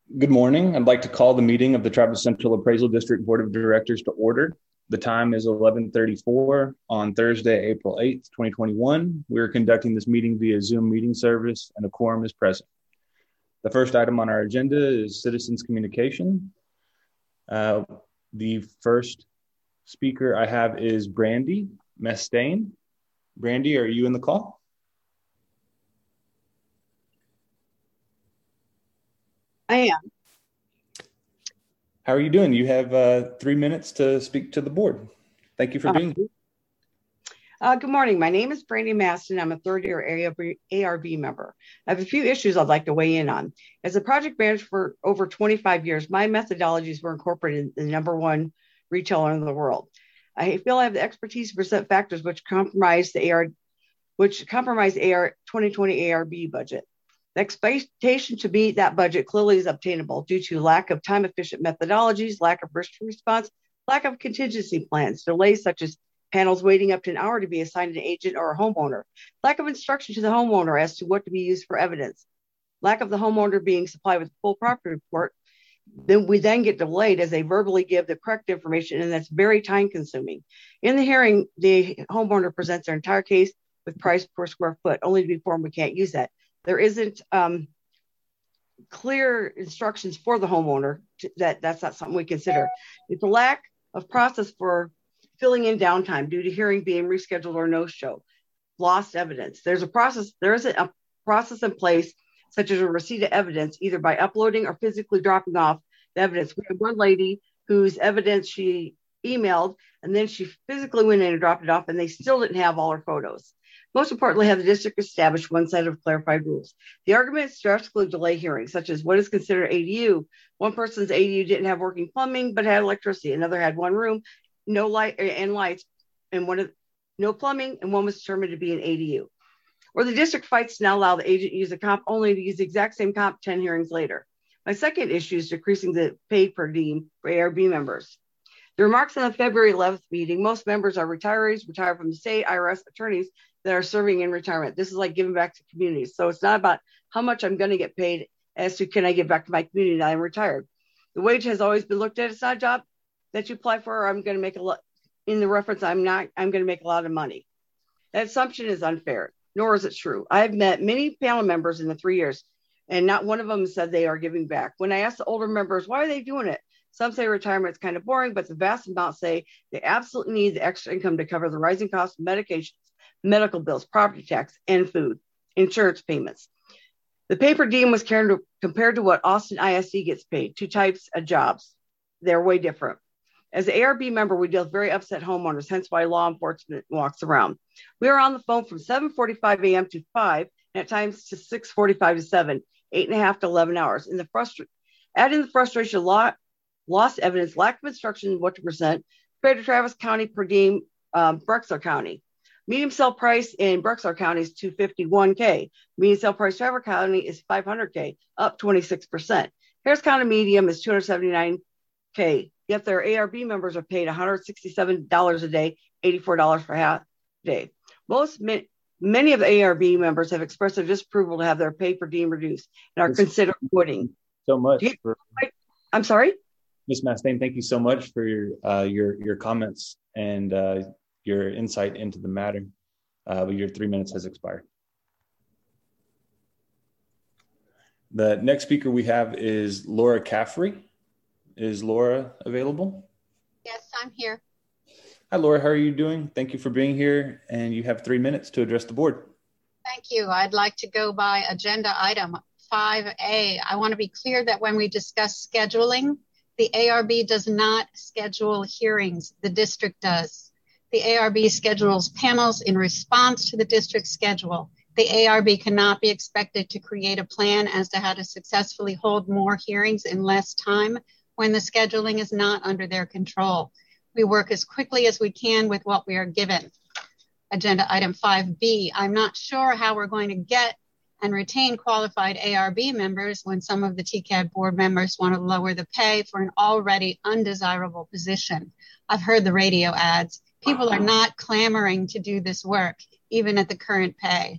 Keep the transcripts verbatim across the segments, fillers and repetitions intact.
Good morning. I'd like to call the meeting of the Travis Central Appraisal District Board of Directors to order. The time is eleven thirty-four on Thursday, April eighth, twenty twenty-one. We are conducting this meeting via Zoom meeting service and a quorum is present. The first item on our agenda is citizens communication. Uh, the first speaker I have is Brandy Mestain. Brandy, are you in the call? I am. How are you doing? You have uh, three minutes to speak to the board. Thank you for being here. Uh, good morning. My name is Brandy Maston. I'm a third year A R B member. I have a few issues I'd like to weigh in on. As a project manager for over twenty-five years, my methodologies were incorporated in the number one retailer in the world. I feel I have the expertise to present factors which compromise the A R, which compromise A R twenty twenty A R B budget. The expectation to meet that budget clearly is obtainable due to lack of time-efficient methodologies, lack of risk response, lack of contingency plans, delays such as panels waiting up to an hour to be assigned an agent or a homeowner, lack of instruction to the homeowner as to what to be used for evidence, lack of the homeowner being supplied with a full property report. Then we then get delayed as they verbally give the correct information, and that's very time-consuming. In the hearing, the homeowner presents their entire case with price per square foot, only to be informed we can't use that. There isn't um, clear instructions for the homeowner to, that that's not something we consider. It's a lack of process for filling in downtime due to hearing being rescheduled or no show. Lost evidence. There's a process. There isn't a process in place, such as a receipt of evidence, either by uploading or physically dropping off the evidence. We had one lady whose evidence she emailed, and then she physically went in and dropped it off, and they still didn't have all her photos. Most importantly, have the district established one set of clarified rules. The arguments drastically delay hearings, such as what is considered A D U. One person's A D U didn't have working plumbing, but had electricity. Another had one room, no light and lights, and one of no plumbing, and one was determined to be an A D U. Or the district fights to now allow the agent to use a comp only to use the exact same comp ten hearings later. My second issue is decreasing the paid per diem for A R B members. The remarks on the February eleventh meeting, most members are retirees, retired from the state, I R S attorneys that are serving in retirement. This is like giving back to communities. So it's not about how much I'm going to get paid as to can I give back to my community now I'm retired. The wage has always been looked at as not a job that you apply for, or I'm going to make a lot in the reference. I'm not, I'm going to make a lot of money. That assumption is unfair, nor is it true. I've met many panel members in the three years, and not one of them said they are giving back. When I asked the older members, why are they doing it? Some say retirement is kind of boring, but the vast amount say they absolutely need the extra income to cover the rising cost of medications, medical bills, property tax, and food, insurance payments. The pay per diem was compared to what Austin I S D gets paid, two types of jobs. They're way different. As an A R B member, we deal with very upset homeowners, hence why law enforcement walks around. We are on the phone from seven forty-five a.m. to five, and at times to six forty-five to seven, eight and a half to eleven hours. In the frustra- adding the frustration, law, lost evidence, lack of instruction what to present, compared to Travis County per diem, um, Bexar County. Medium sale price in Bexar County is two hundred fifty-one thousand. Medium sale price Travis County is five hundred thousand, up twenty-six percent. Harris County medium is two hundred seventy-nine thousand. Yet their A R B members are paid one hundred sixty-seven dollars a day, eighty-four dollars for half day. Most many of the A R B members have expressed their disapproval to have their pay per diem reduced and are considered quitting. So much. For, I'm sorry, Miz Mastain. Thank you so much for your uh, your your comments and uh, your insight into the matter. Uh, but your three minutes has expired. The next speaker we have is Laura Caffrey. Is Laura available? Yes, I'm here. Hi, Laura. How are you doing? Thank you for being here. And you have three minutes to address the board. Thank you. I'd like to go by agenda item five A. I want to be clear that when we discuss scheduling, the A R B does not schedule hearings. The district does. The A R B schedules panels in response to the district schedule. The A R B cannot be expected to create a plan as to how to successfully hold more hearings in less time when the scheduling is not under their control. We work as quickly as we can with what we are given. Agenda item five B, I'm not sure how we're going to get and retain qualified A R B members when some of the T C A D board members want to lower the pay for an already undesirable position. I've heard the radio ads. People are not clamoring to do this work, even at the current pay.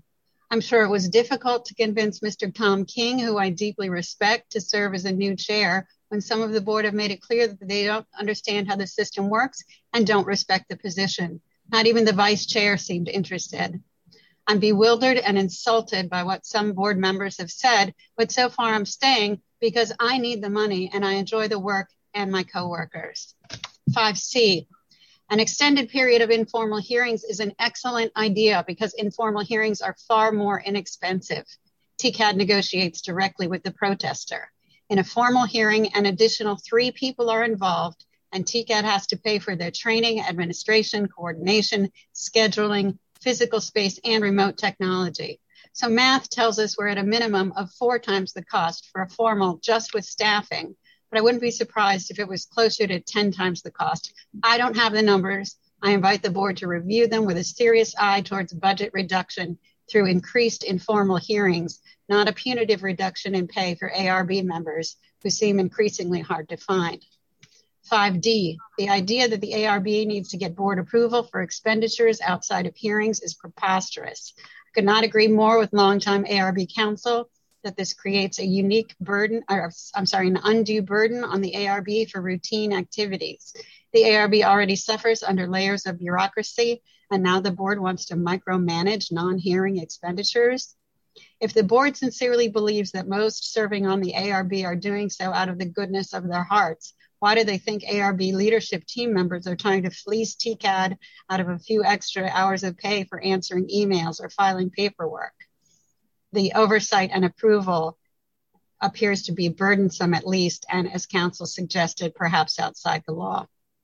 I'm sure it was difficult to convince Mister Tom King, who I deeply respect, to serve as a new chair when some of the board have made it clear that they don't understand how the system works and don't respect the position. Not even the vice chair seemed interested. I'm bewildered and insulted by what some board members have said, but so far I'm staying because I need the money and I enjoy the work and my coworkers. five C, an extended period of informal hearings is an excellent idea because informal hearings are far more inexpensive. T C A D negotiates directly with the protester. In a formal hearing, an additional three people are involved, and T C A D has to pay for their training, administration, coordination, scheduling, physical space, and remote technology. So math tells us we're at a minimum of four times the cost for a formal just with staffing, but I wouldn't be surprised if it was closer to ten times the cost. I don't have the numbers. I invite the board to review them with a serious eye towards budget reduction through increased informal hearings, not a punitive reduction in pay for A R B members who seem increasingly hard to find. five D, the idea that the A R B needs to get board approval for expenditures outside of hearings is preposterous. I could not agree more with longtime A R B counsel that this creates a unique burden, or I'm sorry, an undue burden on the A R B for routine activities. The A R B already suffers under layers of bureaucracy, and now the board wants to micromanage non-hearing expenditures. If the board sincerely believes that most serving on the A R B are doing so out of the goodness of their hearts, why do they think A R B leadership team members are trying to fleece T C A D out of a few extra hours of pay for answering emails or filing paperwork? The oversight and approval appears to be burdensome at least, and as counsel suggested, perhaps outside the law.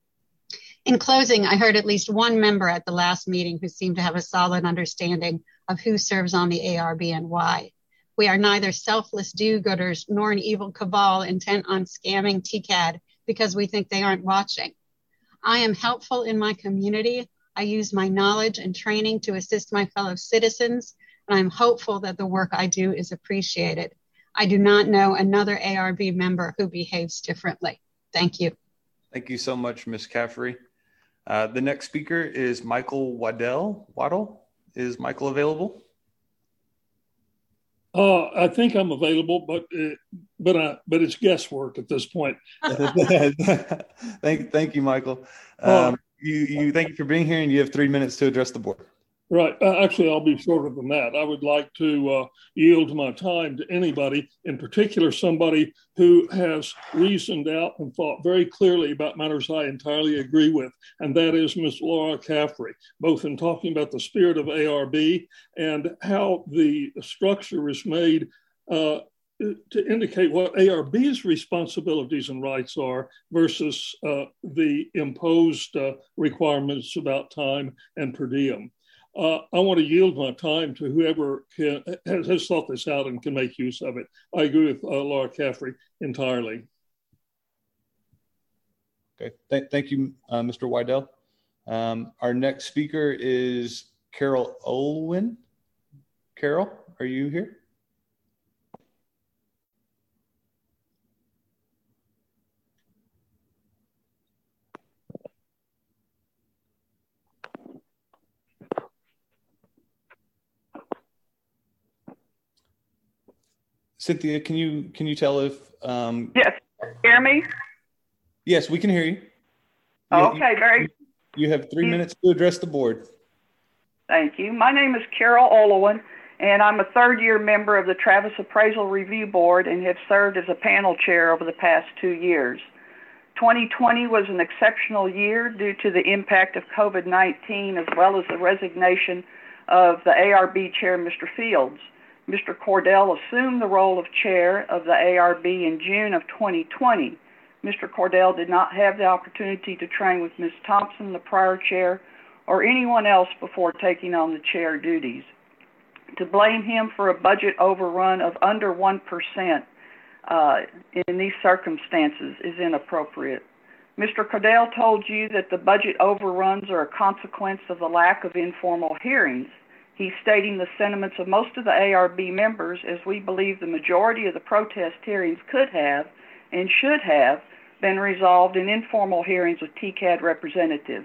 In closing, I heard at least one member at the last meeting who seemed to have a solid understanding of who serves on the A R B and why. We are neither selfless do-gooders nor an evil cabal intent on scamming T C A D because we think they aren't watching. I am helpful in my community. I use my knowledge and training to assist my fellow citizens, and I'm hopeful that the work I do is appreciated. I do not know another A R B member who behaves differently. Thank you. Thank you so much, Miz Caffrey. Uh, the next speaker is Michael Waddell. Waddle, is Michael available? Uh, I think I'm available, but uh, but uh, but it's guesswork at this point. thank thank you, Michael. Um, uh, you you thank you for being here, and you have three minutes to address the board. Right. Uh, actually, I'll be shorter than that. I would like to uh, yield my time to anybody, in particular somebody who has reasoned out and thought very clearly about matters I entirely agree with, and that is Miz Laura Caffrey, both in talking about the spirit of A R B and how the structure is made uh, to indicate what A R B's responsibilities and rights are versus uh, the imposed uh, requirements about time and per diem. Uh, I want to yield my time to whoever can, has, has thought this out and can make use of it. I agree with uh, Laura Caffrey entirely. Okay, Th- thank you, uh, Mister Waddell. Um, our next speaker is Carol Olwin. Carol, are you here? Cynthia, can you can you tell if um yes, hear me? Yes, we can hear you. you okay, you, very you have three minutes to address the board. Thank you. My name is Carol Olwin, and I'm a third year member of the Travis Appraisal Review Board and have served as a panel chair over the past two years. twenty twenty was an exceptional year due to the impact of COVID nineteen as well as the resignation of the A R B chair, Mister Fields. Mister Cordell assumed the role of chair of the A R B in June of twenty twenty. Mister Cordell did not have the opportunity to train with Miz Thompson, the prior chair, or anyone else before taking on the chair duties. To blame him for a budget overrun of under one percent uh, in these circumstances is inappropriate. Mister Cordell told you that the budget overruns are a consequence of the lack of informal hearings. He's stating the sentiments of most of the A R B members, as we believe the majority of the protest hearings could have and should have been resolved in informal hearings with T C A D representatives.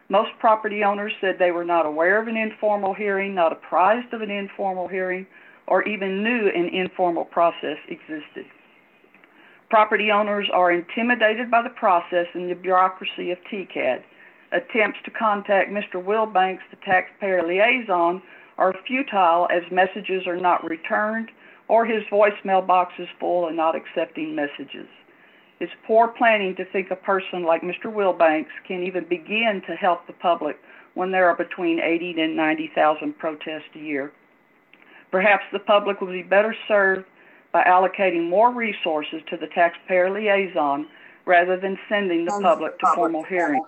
Most property owners said they were not aware of an informal hearing, not apprised of an informal hearing, or even knew an informal process existed. Property owners are intimidated by the process and the bureaucracy of T C A D. Attempts to contact Mister Wilbanks, the taxpayer liaison, are futile as messages are not returned or his voicemail box is full and not accepting messages. It's poor planning to think a person like Mister Wilbanks can even begin to help the public when there are between eighty and ninety thousand protests a year. Perhaps the public would be better served by allocating more resources to the taxpayer liaison rather than sending the public to formal hearings.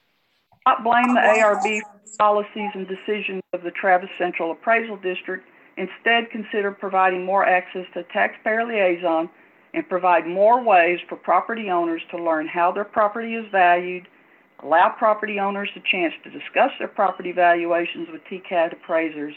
Not blame the A R B for policies and decisions of the Travis Central Appraisal District. Instead, consider providing more access to taxpayer liaison and provide more ways for property owners to learn how their property is valued, allow property owners a chance to discuss their property valuations with T C A D appraisers.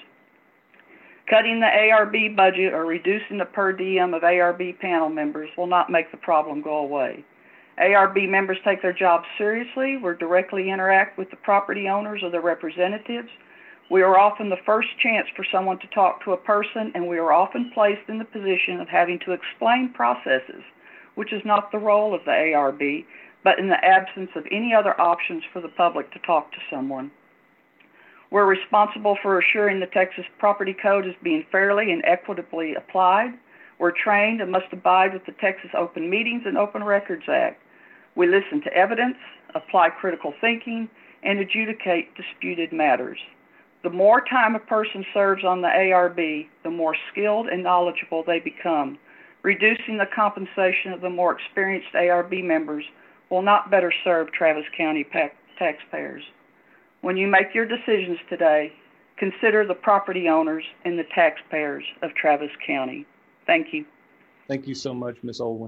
Cutting the A R B budget or reducing the per diem of A R B panel members will not make the problem go away. A R B members take their jobs seriously. We directly interact with the property owners or their representatives. We are often the first chance for someone to talk to a person, and we are often placed in the position of having to explain processes, which is not the role of the A R B, but in the absence of any other options for the public to talk to someone. We're responsible for assuring the Texas Property Code is being fairly and equitably applied. We're trained and must abide with the Texas Open Meetings and Open Records Act. We listen to evidence, apply critical thinking, and adjudicate disputed matters. The more time a person serves on the A R B, the more skilled and knowledgeable they become. Reducing the compensation of the more experienced A R B members will not better serve Travis County taxpayers. When you make your decisions today, consider the property owners and the taxpayers of Travis County. Thank you. Thank you so much, Miz Olwen.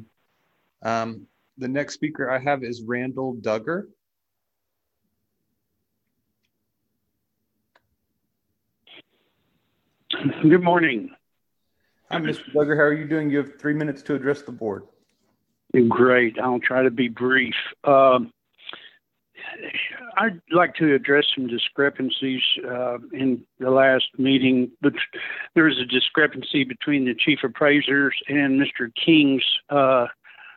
Um, the next speaker I have is Randall Duggar. Good morning. Hi, Mister Duggar. How are you doing? You have three minutes to address the board. Great. I'll try to be brief. Um, I'd like to address some discrepancies uh, in the last meeting. But there was a discrepancy between the chief appraisers and Mister King's uh,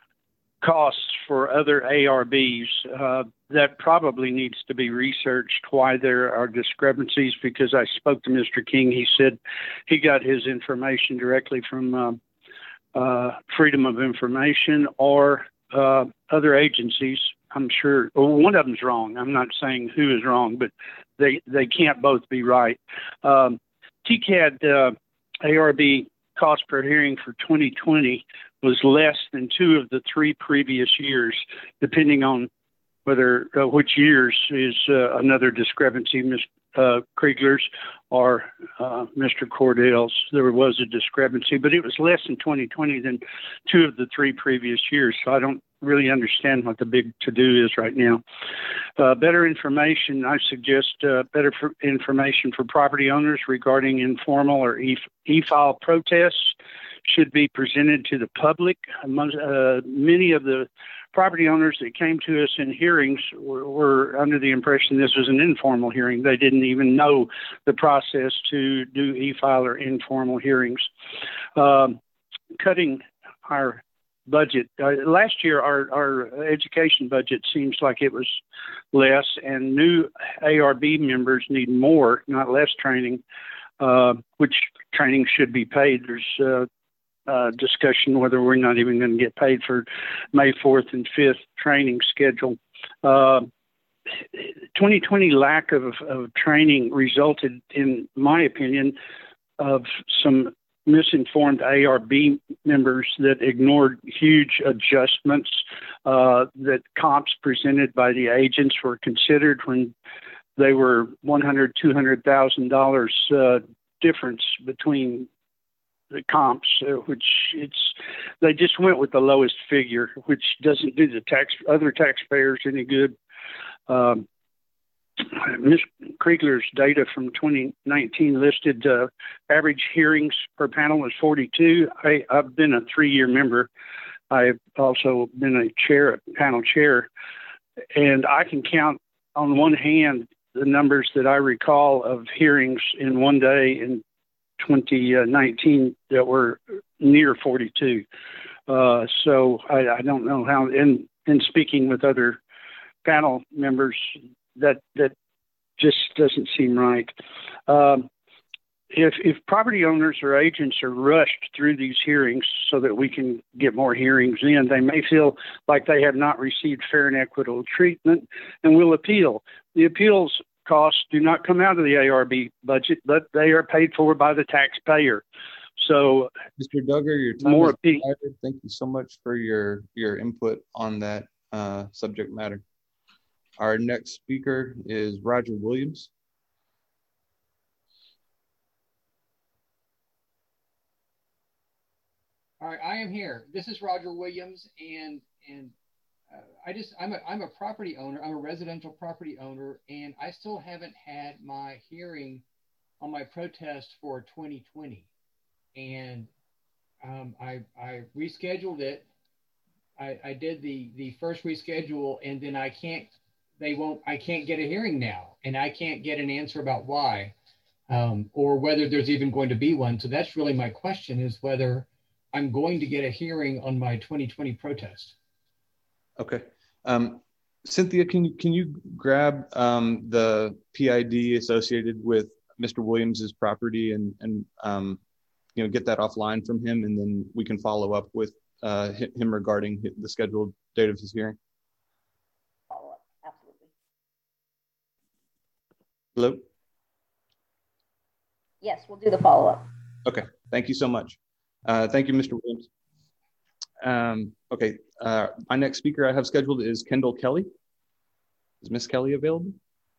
costs for other A R Bs. Uh, that probably needs to be researched why there are discrepancies, because I spoke to Mister King. He said he got his information directly from uh, uh, Freedom of Information or uh, other agencies. I'm sure well, one of them's wrong. I'm not saying who is wrong, but they, they can't both be right. Um, T C A D uh, A R B cost per hearing for twenty twenty was less than two of the three previous years, depending on whether uh, which years is uh, another discrepancy, Miz Uh, Kriegler's or uh, Mister Cordell's. There was a discrepancy, but it was less in twenty twenty than two of the three previous years. So I don't really understand what the big to-do is right now. Uh, better information, I suggest uh, better for information for property owners regarding informal or e- e-file protests should be presented to the public. Among, uh, many of the property owners that came to us in hearings were, were under the impression this was an informal hearing. They didn't even know the process to do e-file or informal hearings. Um, cutting our budget. Uh, last year, our, our education budget seems like it was less, and new A R B members need more, not less training, uh, which training should be paid. There's uh, Uh, discussion whether we're not even going to get paid for May fourth and fifth training schedule. Uh, twenty twenty lack of, of training resulted, in my opinion, of some misinformed A R B members that ignored huge adjustments uh, that comps presented by the agents were considered when they were one hundred thousand dollars, two hundred thousand dollars uh, difference between the comps, uh, which it's, they just went with the lowest figure, which doesn't do the tax, other taxpayers any good. Um, Miz Kriegler's data from twenty nineteen listed uh, average hearings per panel was forty-two. I, I've been a three-year member. I've also been a chair, a panel chair, and I can count on one hand, the numbers that I recall of hearings in one day in twenty nineteen that were near forty-two. Uh, so I, I don't know how, in, in speaking with other panel members, that, that just doesn't seem right. Um, if, if property owners or agents are rushed through these hearings so that we can get more hearings in, they may feel like they have not received fair and equitable treatment and will appeal. The appeals costs do not come out of the A R B budget, but they are paid for by the taxpayer. So, Mister Duggar, your time more is expired. Thank you so much for your, your input on that uh, subject matter. Our next speaker is Roger Williams. All right, I am here. This is Roger Williams, and and uh, I just I'm a I'm a property owner. I'm a residential property owner, and I still haven't had my hearing on my protest for twenty twenty. And um, I I rescheduled it. I, I did the the first reschedule, and then I can't. They won't. I can't get a hearing now, and I can't get an answer about why, um, or whether there's even going to be one. So that's really my question: is whether I'm going to get a hearing on my twenty twenty protest. Okay. Um, Cynthia, can you can you grab um, the P I D associated with Mister Williams's property and and um, you know, get that offline from him, and then we can follow up with uh, him regarding the scheduled date of his hearing. Follow up, absolutely. Hello? Yes, we'll do the follow up. Okay, thank you so much. Uh, thank you, Mister Williams. Um, okay, uh, my next speaker I have scheduled is Kendall Kelly. Is Miss Kelly available?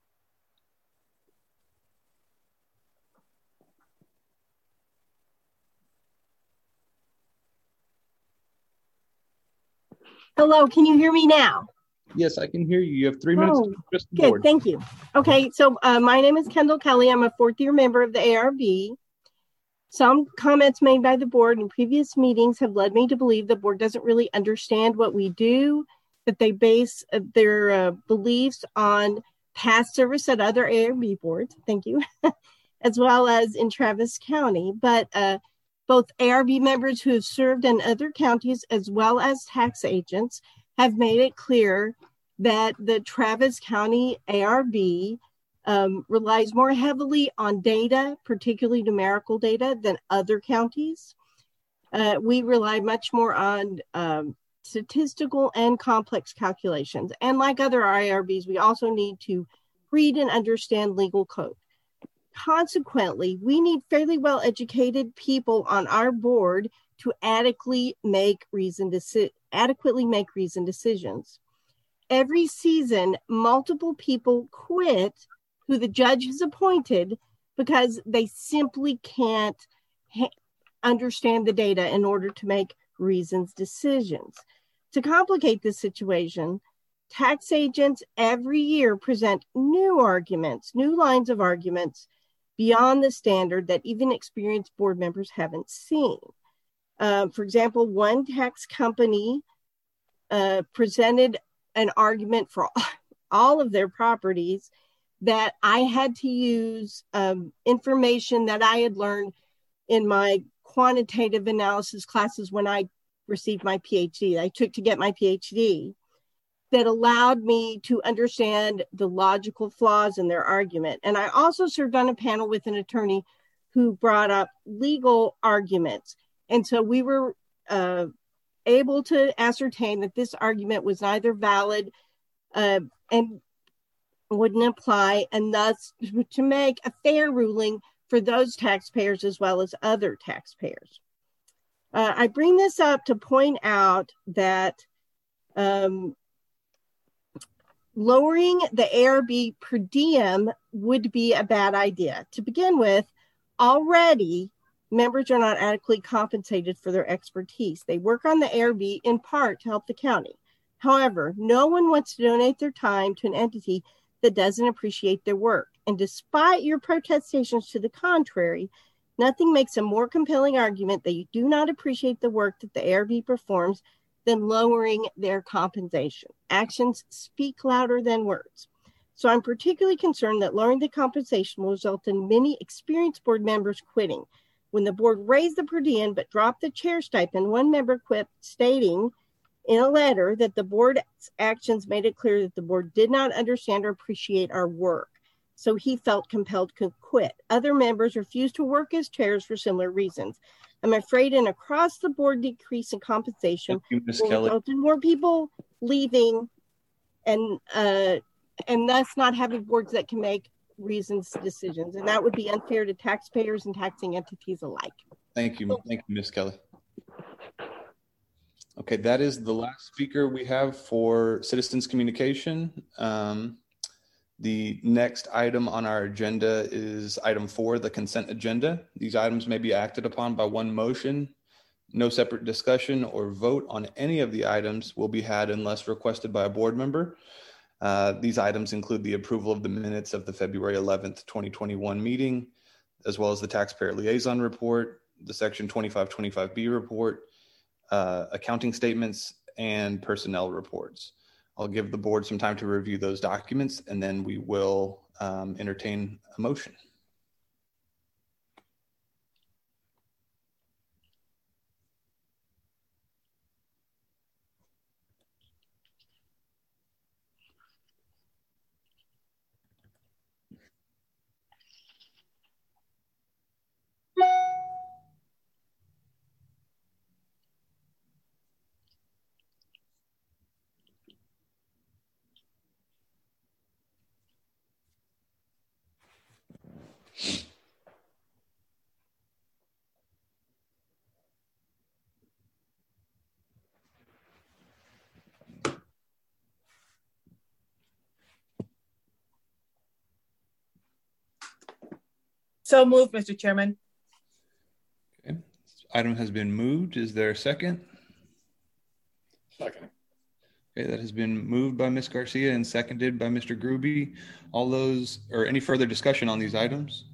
Hello, can you hear me now? Yes, I can hear you. You have three minutes oh, to address the good, board. Thank you. Okay, so uh, my name is Kendall Kelly. I'm a fourth year member of the A R B. Some comments made by the board in previous meetings have led me to believe the board doesn't really understand what we do, that they base uh, their uh, beliefs on past service at other A R B boards, thank you, as well as in Travis County. But uh, both A R B members who have served in other counties as well as tax agents have made it clear that the Travis County A R B um, relies more heavily on data, particularly numerical data, than other counties. Uh, we rely much more on um, statistical and complex calculations. And like other A R Bs, we also need to read and understand legal code. Consequently, we need fairly well-educated people on our board to adequately make reasoned deci- adequately make reasoned decisions. Every season, multiple people quit who the judge has appointed because they simply can't ha- understand the data in order to make reasoned decisions. To complicate this situation, tax agents every year present new arguments, new lines of arguments beyond the standard that even experienced board members haven't seen. Uh, for example, one tax company uh, presented an argument for all of their properties that I had to use um, information that I had learned in my quantitative analysis classes when I received my PhD, I took to get my PhD, that allowed me to understand the logical flaws in their argument. And I also served on a panel with an attorney who brought up legal arguments. And so we were uh, able to ascertain that this argument was neither valid uh, and wouldn't apply, and thus to make a fair ruling for those taxpayers as well as other taxpayers. Uh, I bring this up to point out that um, lowering the A R B per diem would be a bad idea. To begin with, already members are not adequately compensated for their expertise. They work on the A R B in part to help the county. However, no one wants to donate their time to an entity that doesn't appreciate their work. And despite your protestations to the contrary, nothing makes a more compelling argument that you do not appreciate the work that the A R B performs than lowering their compensation. Actions speak louder than words. So I'm particularly concerned that lowering the compensation will result in many experienced board members quitting. When the board raised the per diem but dropped the chair stipend, one member quit, stating in a letter that the board's actions made it clear that the board did not understand or appreciate our work. So he felt compelled to quit. Other members refused to work as chairs for similar reasons. I'm afraid an across-the-board decrease in compensation you, will Kelly. result in more people leaving and uh, and thus not having boards that can make reasons decisions. And that would be unfair to taxpayers and taxing entities alike. Thank you. Thank you, Miz Kelly. Okay, that is the last speaker we have for citizens communication. Um, the next item on our agenda is item four, the consent agenda. These items may be acted upon by one motion. No separate discussion or vote on any of the items will be had unless requested by a board member. Uh, these items include the approval of the minutes of the February eleventh, twenty twenty-one meeting, as well as the taxpayer liaison report, the section twenty-five twenty-five B report, uh, accounting statements, and personnel reports. I'll give the board some time to review those documents, and then we will um, entertain a motion. So moved, Mister Chairman. Okay. Item has been moved. Is there a second? Second. Okay, that has been moved by Miz Garcia and seconded by Mister Gruby. All those, or any further discussion on these items?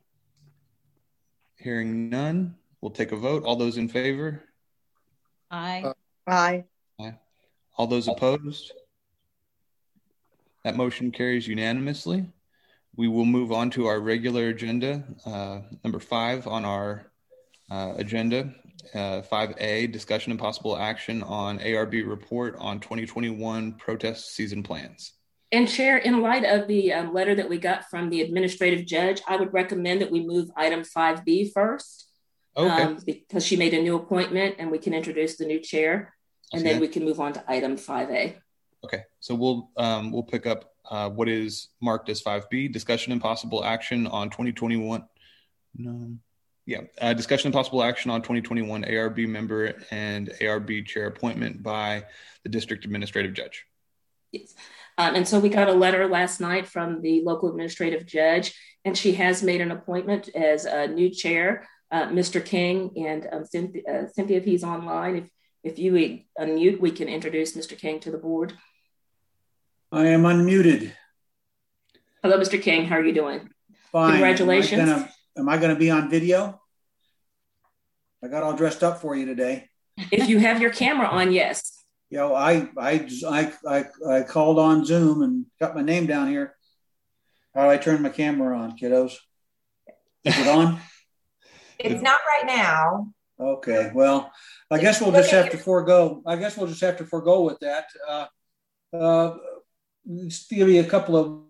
Hearing none, we'll take a vote. All those in favor? Aye. Aye. Aye. All those opposed? That motion carries unanimously. We will move on to our regular agenda, uh, number five on our uh, agenda, uh, five A, discussion and possible action on A R B report on twenty twenty-one protest season plans. And Chair, in light of the um, letter that we got from the administrative judge, I would recommend that we move item five B first. Okay. Um, because she made a new appointment and we can introduce the new chair, and then we can move on to item five A. Okay, so we'll um, we'll pick up uh, what is marked as five B, discussion and possible action on twenty twenty-one. No, yeah, uh, discussion and possible action on twenty twenty-one A R B member and A R B chair appointment by the district administrative judge. Yes. Um, and so we got a letter last night from the local administrative judge, and she has made an appointment as a new chair, uh, Mister King. And um, Cynthia, uh, Cynthia, if he's online, if, if you would unmute, we can introduce Mister King to the board. I am unmuted. Hello, Mister King. How are you doing? Fine. Congratulations. Am I going to be on video? I got all dressed up for you today. If you have your camera on, yes. You know, I, I, I, I, I called on Zoom and got my name down here. How do I turn my camera on, kiddos? Is it on? It's not right now. Okay. Well, I guess we'll just have to forego. I guess we'll just have to forego with that. Uh, uh, Let's give you a couple of.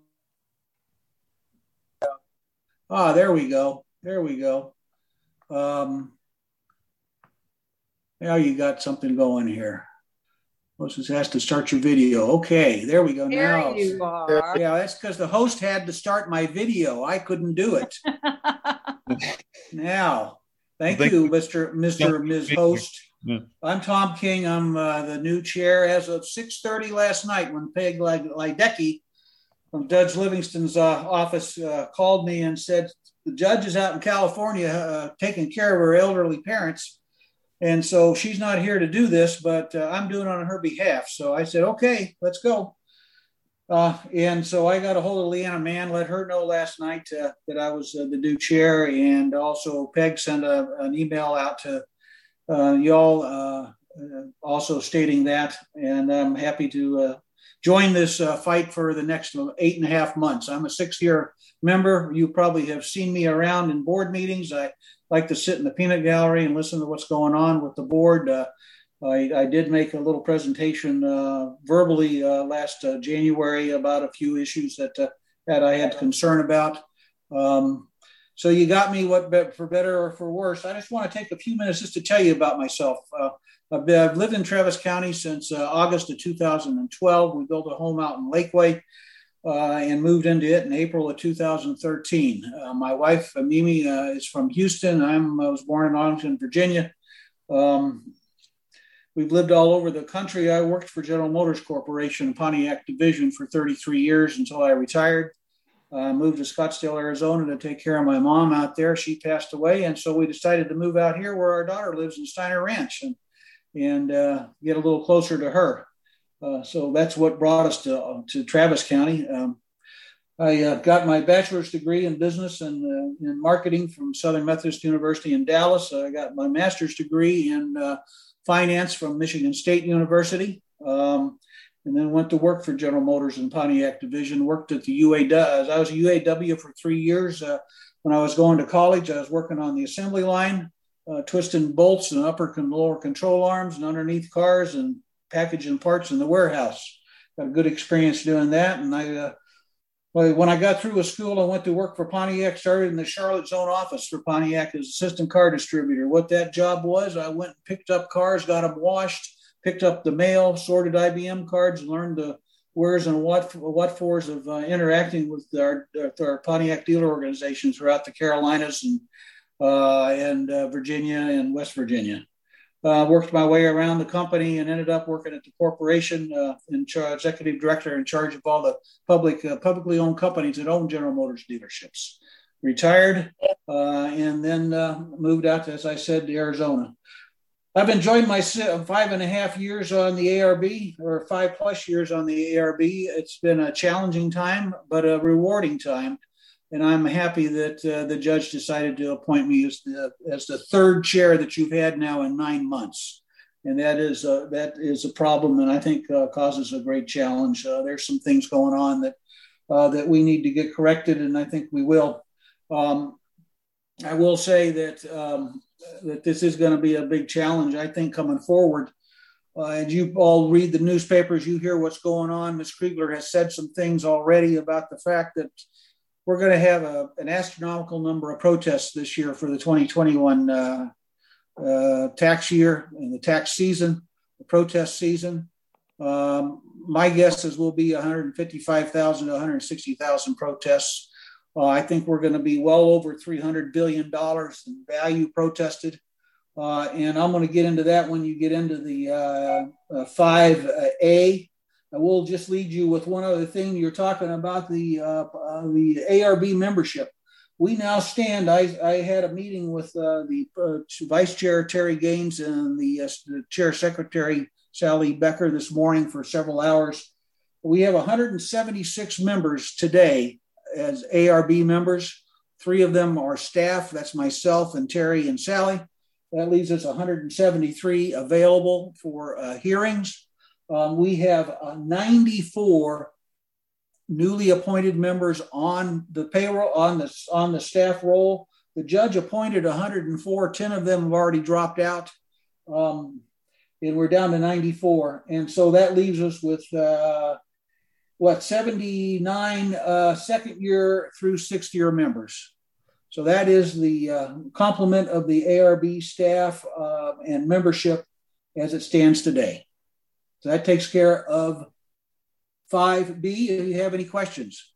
Ah, there we go. There we go. Um, now you got something going here. Host has to start your video. Okay, there we go. There now you are. Yeah, that's because the host had to start my video. I couldn't do it. Now, thank, thank you, Mister Mister and Miz Host. Yeah. I'm Tom King. I'm uh, the new chair as of six thirty last night when Peg Leidecke from Judge Livingston's uh, office uh, called me and said the judge is out in California uh, taking care of her elderly parents. And so she's not here to do this, but uh, I'm doing it on her behalf. So I said, okay, let's go. Uh, and so I got a hold of Leanna Mann, let her know last night uh, that I was uh, the new chair. And also Peg sent a, an email out to Uh, y'all uh, uh, also stating that, and I'm happy to uh, join this uh, fight for the next eight and a half months. I'm a six-year member. You probably have seen me around in board meetings. I like to sit in the peanut gallery and listen to what's going on with the board. Uh, I, I did make a little presentation uh, verbally uh, last uh, January about a few issues that uh, that I had concern about. Um, so you got me, what for better or for worse. I just want to take a few minutes just to tell you about myself. Uh, I've, been, I've lived in Travis County since uh, August of two thousand twelve. We built a home out in Lakeway uh, and moved into it in April of two thousand thirteen. Uh, my wife, Mimi, uh, is from Houston. I'm, I was born in Arlington, Virginia. Um, We've lived all over the country. I worked for General Motors Corporation, Pontiac Division, for thirty-three years until I retired. I uh, moved to Scottsdale, Arizona to take care of my mom out there. She passed away. And so we decided to move out here where our daughter lives in Steiner Ranch and, and uh, get a little closer to her. Uh, so that's what brought us to, uh, to Travis County. Um, I uh, got my bachelor's degree in business and uh, in marketing from Southern Methodist University in Dallas. I got my master's degree in uh, finance from Michigan State University, um, and then went to work for General Motors in Pontiac Division. Worked at the U A W. I was a U A W for three years. Uh, when I was going to college, I was working on the assembly line, uh, twisting bolts and upper and lower control arms and underneath cars and packaging parts in the warehouse. Got a good experience doing that. And I, uh, well, when I got through with school, I went to work for Pontiac, started in the Charlotte zone office for Pontiac as assistant car distributor. What that job was, I went and picked up cars, got them washed, picked up the mail, sorted I B M cards, learned the wheres and what what fors of uh, interacting with our, our Pontiac dealer organizations throughout the Carolinas and uh, and uh, Virginia and West Virginia. Uh, worked my way around the company and ended up working at the corporation, uh, in charge, executive director in charge of all the public, uh, publicly owned companies that own General Motors dealerships. Retired uh, and then uh, moved out, to, as I said, to Arizona. I've enjoyed my five and a half years on the A R B, or five plus years on the A R B. It's been a challenging time, but a rewarding time. And I'm happy that uh, the judge decided to appoint me as the, as the third chair that you've had now in nine months. And that is a, that is a problem, and I think uh, causes a great challenge. Uh, there's some things going on that uh, that we need to get corrected, and I think we will. Um, I will say that um, that this is going to be a big challenge, I think, coming forward. Uh, and you all read the newspapers, you hear what's going on. Miz Kriegler has said some things already about the fact that we're going to have a, an astronomical number of protests this year for the twenty twenty-one uh, uh, tax year and the tax season, the protest season. Um, my guess is we'll be one hundred fifty-five thousand to one hundred sixty thousand protests. Uh, I think we're going to be well over three hundred billion dollars in value protested. Uh, and I'm going to get into that when you get into the uh, uh, five A. I will just lead you with one other thing. You're talking about the uh, uh, the A R B membership. We now stand. I, I had a meeting with uh, the uh, Vice Chair Terry Gaines and the, uh, the Chair Secretary Sally Becker this morning for several hours. We have one hundred seventy-six members today as A R B members. Three of them are staff. That's myself and Terry and Sally. That leaves us one hundred seventy-three available for uh, hearings. Um, we have uh, ninety-four newly appointed members on the payroll, on the, on the staff roll. The judge appointed one hundred four, ten of them have already dropped out, um, and we're down to ninety-four. And so that leaves us with, uh, what, seventy-nine uh, second year through sixth year members. So that is the uh, complement of the A R B staff uh, and membership as it stands today. So that takes care of five B. If you have any questions.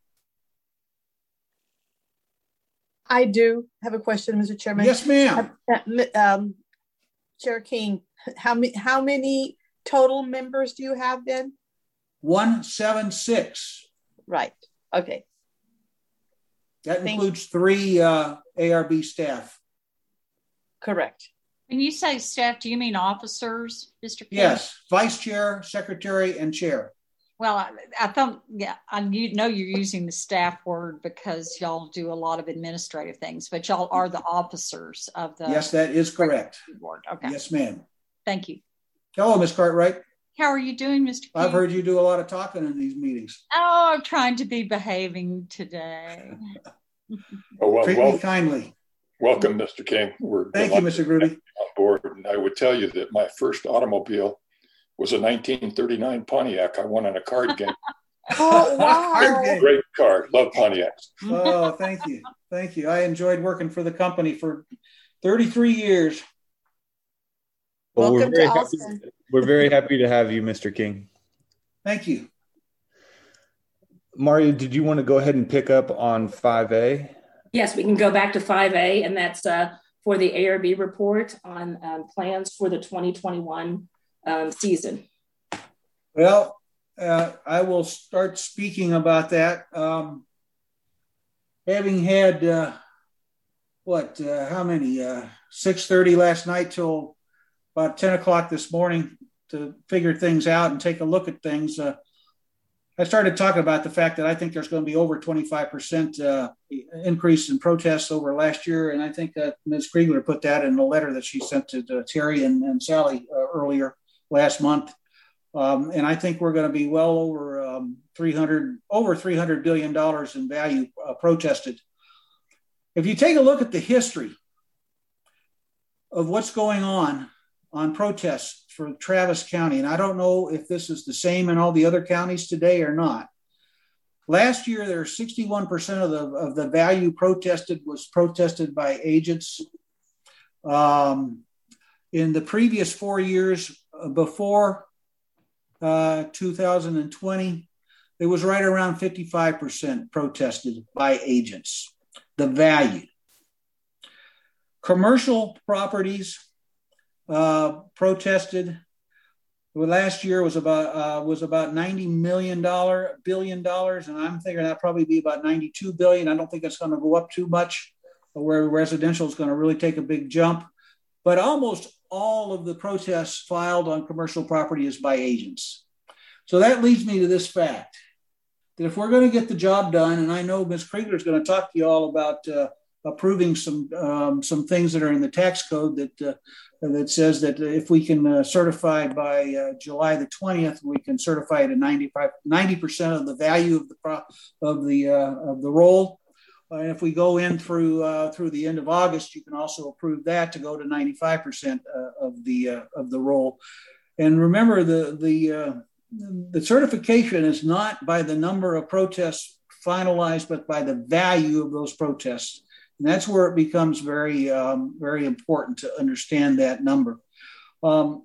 I do have a question, Mister Chairman. Yes, ma'am. Um, Chair King, how many how many total members do you have then? one seventy-six. Right. Okay. That Thank includes three uh, A R B staff. Correct. When you say staff, do you mean officers, Mister King? Yes, vice chair, secretary, and chair. Well, I, I thought, yeah, I you know you're using the staff word because y'all do a lot of administrative things, but y'all are the officers of the. Yes, that is correct. Board. Okay. Yes, ma'am. Thank you. Hello, Miz Cartwright. How are you doing, Mister King? I've heard you do a lot of talking in these meetings. Oh, I'm trying to be behaving today. Oh, well, Treat well, me kindly. Welcome, Mister King. We're Thank you, Mister Grudy. On board. And I would tell you that my first automobile was a nineteen thirty-nine Pontiac I won in a card game. Oh, wow. Great car. Love Pontiacs. Oh, thank you. Thank you. I enjoyed working for the company for thirty-three years. Well, Welcome we're, very to happy, Austin. we're very happy to have you, Mister King. Thank you. Mario, did you want to go ahead and pick up on five A? Yes, we can go back to five A, and that's uh, for the A R B report on um, plans for the twenty twenty-one um, season. Well, uh, I will start speaking about that. Um, having had, uh, what, uh, how many, uh, six thirty last night till about ten o'clock this morning to figure things out and take a look at things. Uh, I started talking about the fact that I think there's going to be over twenty-five percent uh, increase in protests over last year. And I think that Miz Kriegler put that in a letter that she sent to, to Terry and, and Sally uh, earlier last month. Um, and I think we're going to be well over um, three hundred, over three hundred billion dollars in value uh, protested. If you take a look at the history of what's going on on protests for Travis County, and I don't know if this is the same in all the other counties today or not. Last year, there were sixty-one percent of the, of the value protested was protested by agents. Um, in the previous four years before uh, two thousand twenty, it was right around fifty-five percent protested by agents, the value. Commercial properties uh, protested well, last year was about uh, was about ninety million dollars, billion dollars, and I'm thinking that'll probably be about ninety-two billion. I don't think it's going to go up too much, where residential is going to really take a big jump. But almost all of the protests filed on commercial property is by agents. So that leads me to this fact, that if we're going to get the job done, and I know Miz Kriegler is going to talk to you all about uh, approving some um, some things that are in the tax code that uh, that says that if we can uh, certify by uh, July the twentieth, we can certify to ninety percent of the value of the pro- of the uh, of the roll. Uh, and if we go in through uh, through the end of August, you can also approve that to go to ninety-five percent uh, of the uh, of the roll. And remember, the the uh, the certification is not by the number of protests finalized, but by the value of those protests. And that's where it becomes very, um, very important to understand that number. Um,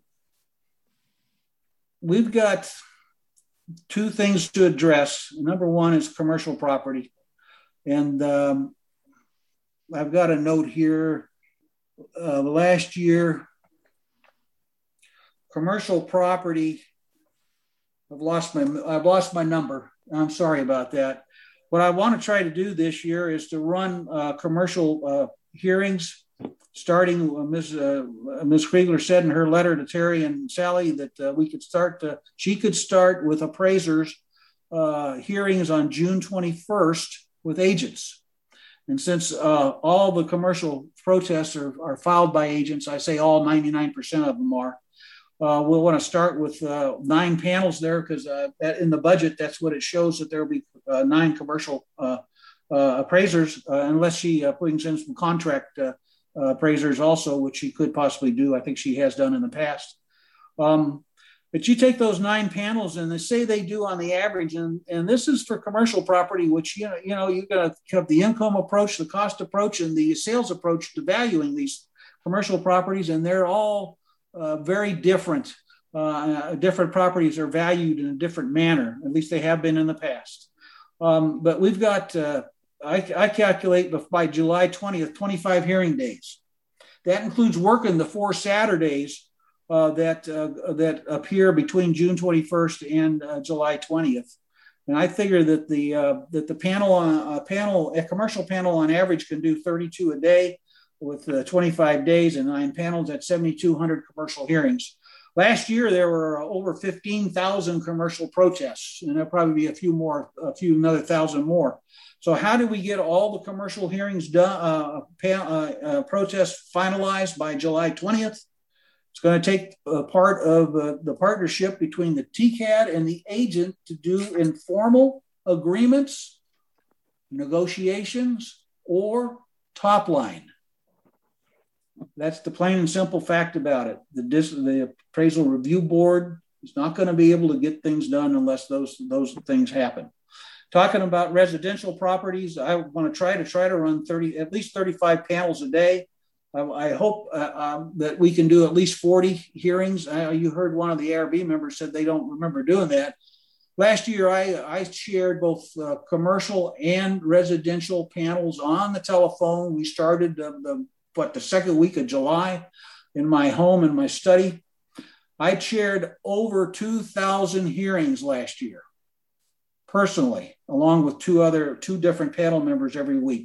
we've got two things to address. Number one is commercial property. And um, I've got a note here. Uh, last year, commercial property, I've lost my, I've lost my number. I'm sorry about that. What I want to try to do this year is to run uh, commercial uh, hearings, starting, uh, Miz Uh, Miz Kriegler said in her letter to Terry and Sally that uh, we could start, to, she could start with appraisers uh, hearings on June twenty-first with agents. And since uh, all the commercial protests are, are filed by agents, I say all ninety-nine percent of them are. Uh, we'll want to start with uh, nine panels there because uh, that in the budget, that's what it shows, that there will be uh, nine commercial uh, uh, appraisers, uh, unless she uh, brings in some contract uh, uh, appraisers also, which she could possibly do. I think she has done in the past. Um, but you take those nine panels and they say they do on the average, and, and this is for commercial property, which, you know, you know, you're going to have the income approach, the cost approach, and the sales approach to valuing these commercial properties, and they're all Uh, very different. Uh, different properties are valued in a different manner. At least they have been in the past. Um, but we've got, uh, I, I calculate by July twentieth, twenty-five hearing days. That includes working the four Saturdays uh, that uh, that appear between June twenty-first and uh, July twentieth. And I figure that the uh, that the panel on a panel, a commercial panel on average can do thirty-two a day, with uh, twenty-five days and nine panels at seventy-two hundred commercial hearings. Last year, there were over fifteen thousand commercial protests, and there'll probably be a few more, a few another thousand more. So how do we get all the commercial hearings done, uh, uh, uh, protests finalized by July twentieth? It's going to take a part of uh, the partnership between the T C A D and the agent to do informal agreements, negotiations, or top line. That's the plain and simple fact about it. The, dis- the appraisal review board is not going to be able to get things done unless those, those things happen. Talking about residential properties, I want to try to try to run thirty, at least thirty-five panels a day. I, I hope uh, um, that we can do at least forty hearings. Uh, you heard one of the A R B members said they don't remember doing that. Last year, I, I chaired both uh, commercial and residential panels on the telephone. We started uh, the what the second week of July in my home in my study. I chaired over two thousand hearings last year, personally, along with two other two different panel members every week.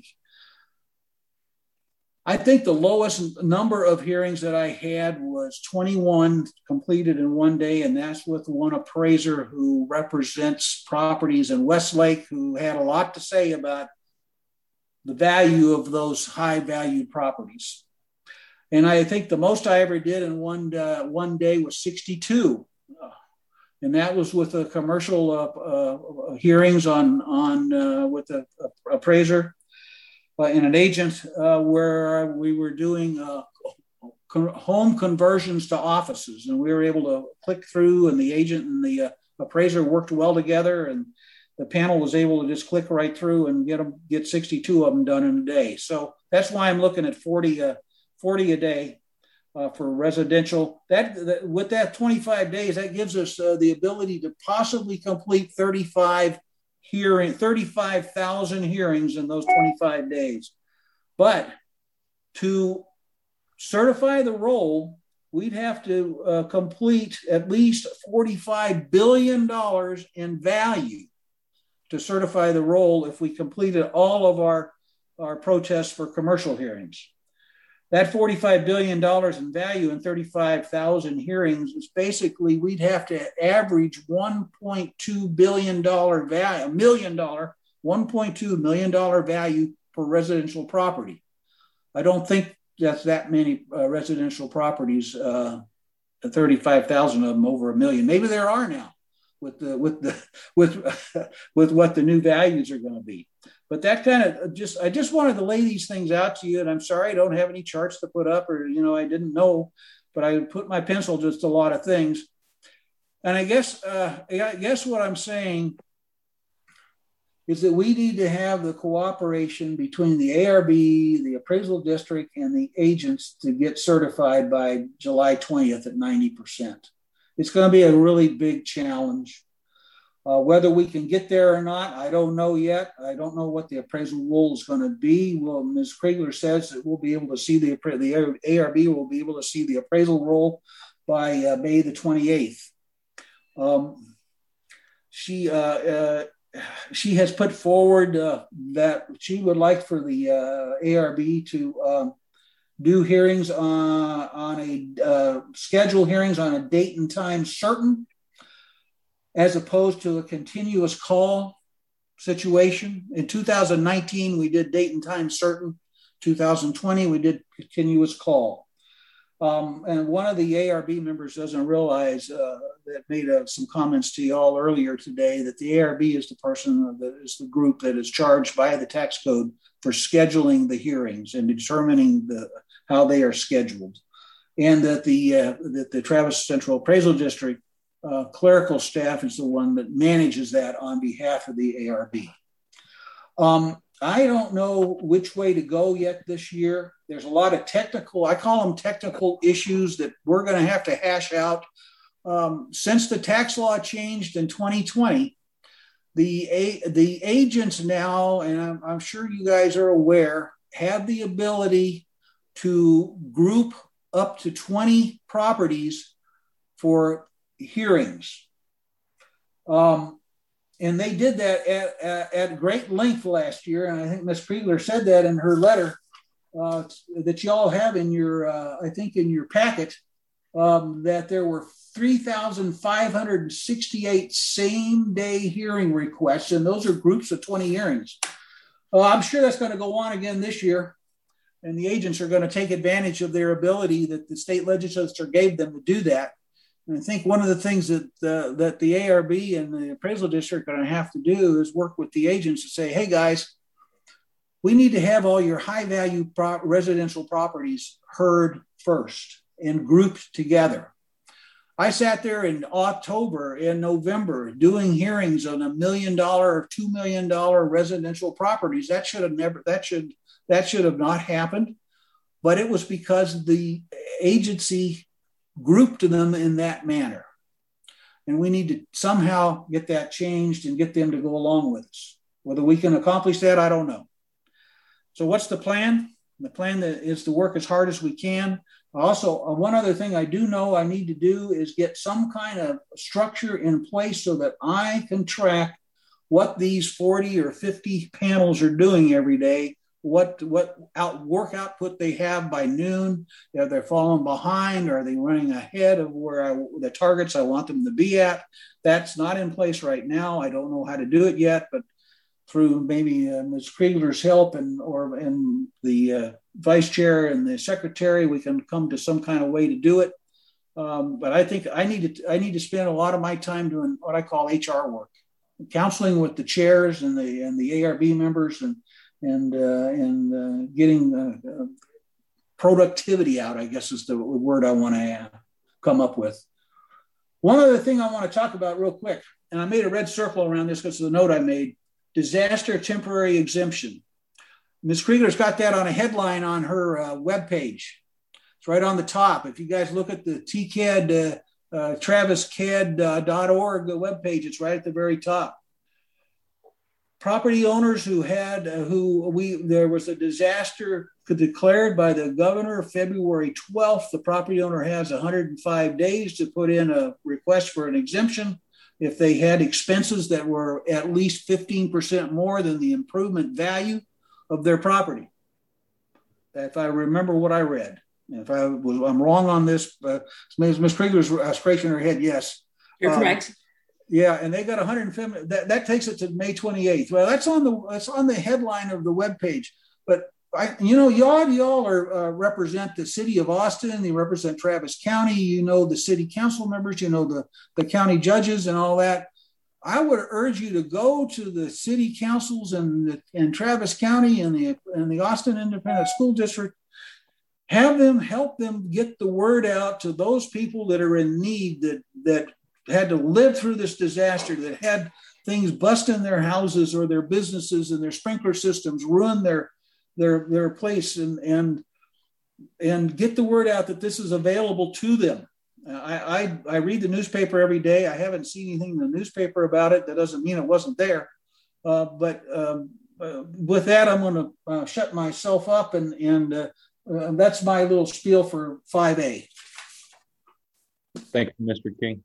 I think the lowest number of hearings that I had was twenty-one completed in one day, and that's with one appraiser who represents properties in Westlake, who had a lot to say about the value of those high valued properties. And I think the most I ever did in one, uh, one day was sixty-two. Uh, and that was with a commercial uh, uh, hearings on, on uh, with a, a appraiser uh, and an agent uh, where we were doing uh, co- home conversions to offices. And we were able to click through, and the agent and the uh, appraiser worked well together, and the panel was able to just click right through and get them, get sixty-two of them done in a day. So that's why I'm looking at forty, uh, forty a day uh, for residential. That, that with that twenty-five days, that gives us uh, the ability to possibly complete thirty-five hearing, thirty-five thousand hearings in those twenty-five days. But to certify the roll, we'd have to uh, complete at least forty-five billion dollars in value to certify the roll if we completed all of our, our protests for commercial hearings. That forty-five billion dollars in value and thirty-five thousand hearings is basically, we'd have to average one point two billion dollars value, a million dollar, one point two million dollars value per residential property. I don't think that's that many uh, residential properties, uh, thirty-five thousand of them over a million. Maybe there are now, with the with the with with what the new values are going to be. But that kind of just, I just wanted to lay these things out to you. And I'm sorry I don't have any charts to put up, or, you know, I didn't know, but I put my pencil just a lot of things. And I guess, uh, I guess what I'm saying is that we need to have the cooperation between the A R B, the appraisal district, and the agents to get certified by July twentieth at ninety percent. It's going to be a really big challenge. Uh, whether we can get there or not, I don't know yet. I don't know what the appraisal rule is going to be. Well, Miz Kriegler says that we'll be able to see the, the A R B will be able to see the appraisal roll by uh, May the twenty-eighth. Um, she, uh, uh, she has put forward uh, that she would like for the uh, A R B to um, do hearings on, on a uh, schedule hearings on a date and time certain, as opposed to a continuous call situation. In two thousand nineteen, we did date and time certain. two thousand twenty, we did continuous call. Um, and one of the A R B members doesn't realize uh, that made uh, some comments to you all earlier today that the A R B is the person, that is the group that is charged by the tax code for scheduling the hearings and determining the how they are scheduled. And that the, uh, that the Travis Central Appraisal District Uh, clerical staff is the one that manages that on behalf of the A R B. Um, I don't know which way to go yet this year. There's a lot of technical, I call them technical issues that we're going to have to hash out. Um, since the tax law changed in twenty twenty, the, a, the agents now, and I'm, I'm sure you guys are aware, have the ability to group up to twenty properties for hearings. Um, and they did that at, at, at great length last year. And I think Miz Kriegler said that in her letter uh, that y'all have in your, uh, I think in your packet, um, that there were three thousand five hundred sixty-eight same day hearing requests. And those are groups of twenty hearings. Uh, I'm sure that's going to go on again this year. and the agents are going to take advantage of their ability that the state legislature gave them to do that. And I think one of the things that uh, that the A R B and the appraisal district are going to have to do is work with the agents to say, hey guys, we need to have all your high value pro- residential properties heard first and grouped together. I sat there in October and November doing hearings on a million dollar or two million dollar residential properties. That should have never, that should, that should have not happened. But it was because the agency grouped them in that manner. And we need to somehow get that changed and get them to go along with us. Whether we can accomplish that, I don't know. So what's the plan? The plan is to work as hard as we can. Also, uh, one other thing I do know I need to do is get some kind of structure in place so that I can track what these forty or fifty panels are doing every day, what what out work output they have by noon. Are they falling behind? Are they running ahead of where I, the targets I want them to be at? That's not in place right now. I don't know how to do it yet, but through maybe uh, Miz Kriegler's help and or and the uh, vice chair and the secretary, we can come to some kind of way to do it. Um, but I think I need to I need to spend a lot of my time doing what I call H R work, counseling with the chairs and the and the A R B members and and uh, and uh, getting uh, uh, productivity out, I guess is the word I want to uh, come up with. One other thing I want to talk about real quick, and I made a red circle around this because of the note I made. Disaster temporary exemption. Miz Kriegler's got that on a headline on her uh, webpage. It's right on the top. If you guys look at the T C A D, uh, uh, travis cad dot org webpage, it's right at the very top. Property owners who had, uh, who we, there was a disaster declared by the governor February twelfth. The property owner has one hundred five days to put in a request for an exemption. If they had expenses that were at least fifteen percent more than the improvement value of their property. If I remember what I read, if I was, I'm wrong on this, uh, Miz Kriegler's uh, scratching her head, yes. You're um, correct. Yeah, and they got one hundred fifty, that, that takes it to May twenty-eighth. Well, that's on the, that's on the headline of the webpage. But I, you know, y'all, y'all are uh, represent the city of Austin. They represent Travis County. You know the city council members. You know the the county judges and all that. I would urge you to go to the city councils and the, and Travis County and the and the Austin Independent School District. Have them help them get the word out to those people that are in need, that that had to live through this disaster, that had things bust in their houses or their businesses and their sprinkler systems ruin their their their place, and and and get the word out that this is available to them. I, I I read the newspaper every day. I haven't seen anything in the newspaper about it. That doesn't mean it wasn't there. Uh, but um, uh, with that, I'm going to uh, shut myself up, and and uh, uh, that's my little spiel for five A. Thank you, Mister King.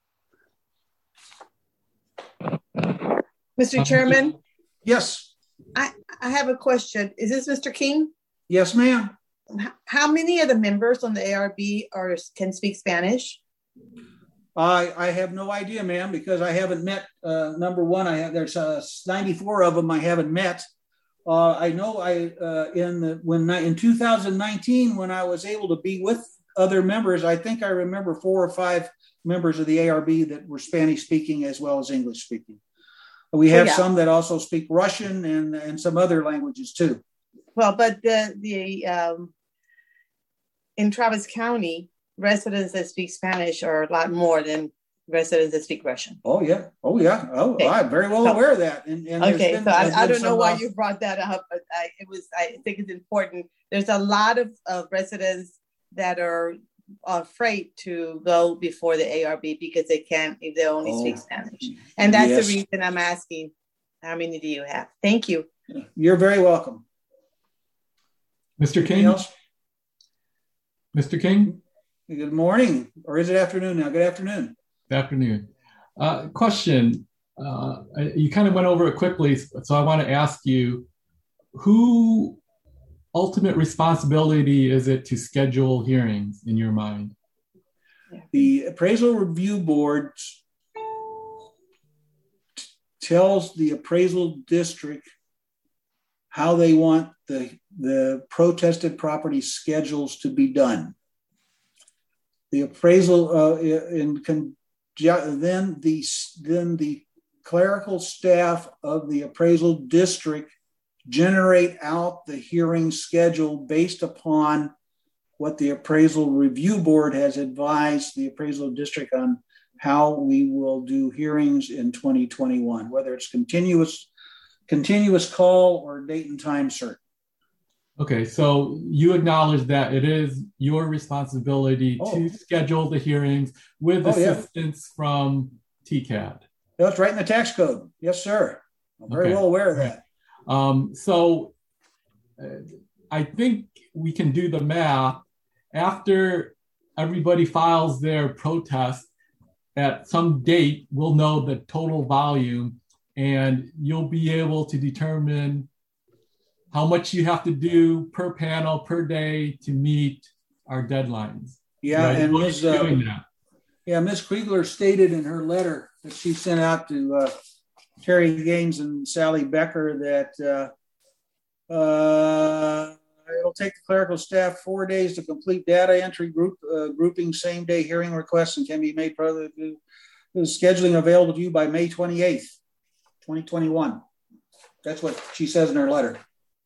Mister Chairman? Yes. I, I have a question. Is this Mister King? Yes, ma'am. How many of the members on the A R B are can speak Spanish? I I have no idea, ma'am, because I haven't met. Uh, number one, I have there's uh, ninety-four of them I haven't met. Uh, I know I uh, in the when in two thousand nineteen when I was able to be with other members, I think I remember four or five members of the A R B that were Spanish speaking as well as English speaking. We have oh, yeah. some that also speak Russian and, and some other languages too. Well, but the the um, in Travis County, residents that speak Spanish are a lot more than residents that speak Russian. Oh yeah, oh yeah, oh okay. I'm very well so, aware of that. And, and okay, been, so I, I don't know why uh, you brought that up, but I, it was I think it's important. There's a lot of, of residents that are afraid to go before the A R B because they can't if they only oh, speak Spanish, and that's yes. the reason I'm asking. How many do you have? Thank you. You're very welcome. Mister King? Mister King? Good morning, or is it afternoon now? Good afternoon. Good afternoon. Uh, question. Uh, you kind of went over it quickly, so I want to ask you, who ultimate responsibility is it to schedule hearings in your mind? The Appraisal Review Board tells the appraisal district how they want the, the protested property schedules to be done. The appraisal uh, in con- then the then the clerical staff of the appraisal district generate out the hearing schedule based upon what the appraisal review board has advised the appraisal district on how we will do hearings in twenty twenty-one, whether it's continuous continuous call or date and time certain. Okay, so you acknowledge that it is your responsibility oh. to schedule the hearings with oh, assistance yeah. from T C A D. That's right in the tax code. Yes, sir. I'm very okay. well aware of that. Um, so uh, I think we can do the math. After everybody files their protest, at some date, we'll know the total volume, and you'll be able to determine how much you have to do per panel per day to meet our deadlines. Yeah, right? and Miz Uh, yeah, Miz Kriegler stated in her letter that she sent out to uh, Terry Gaines and Sally Becker that uh, uh, it'll take the clerical staff four days to complete data entry, group uh, grouping, same day hearing requests, and can be made probably uh, scheduling available to you by May twenty-eighth, twenty twenty-one. That's what she says in her letter.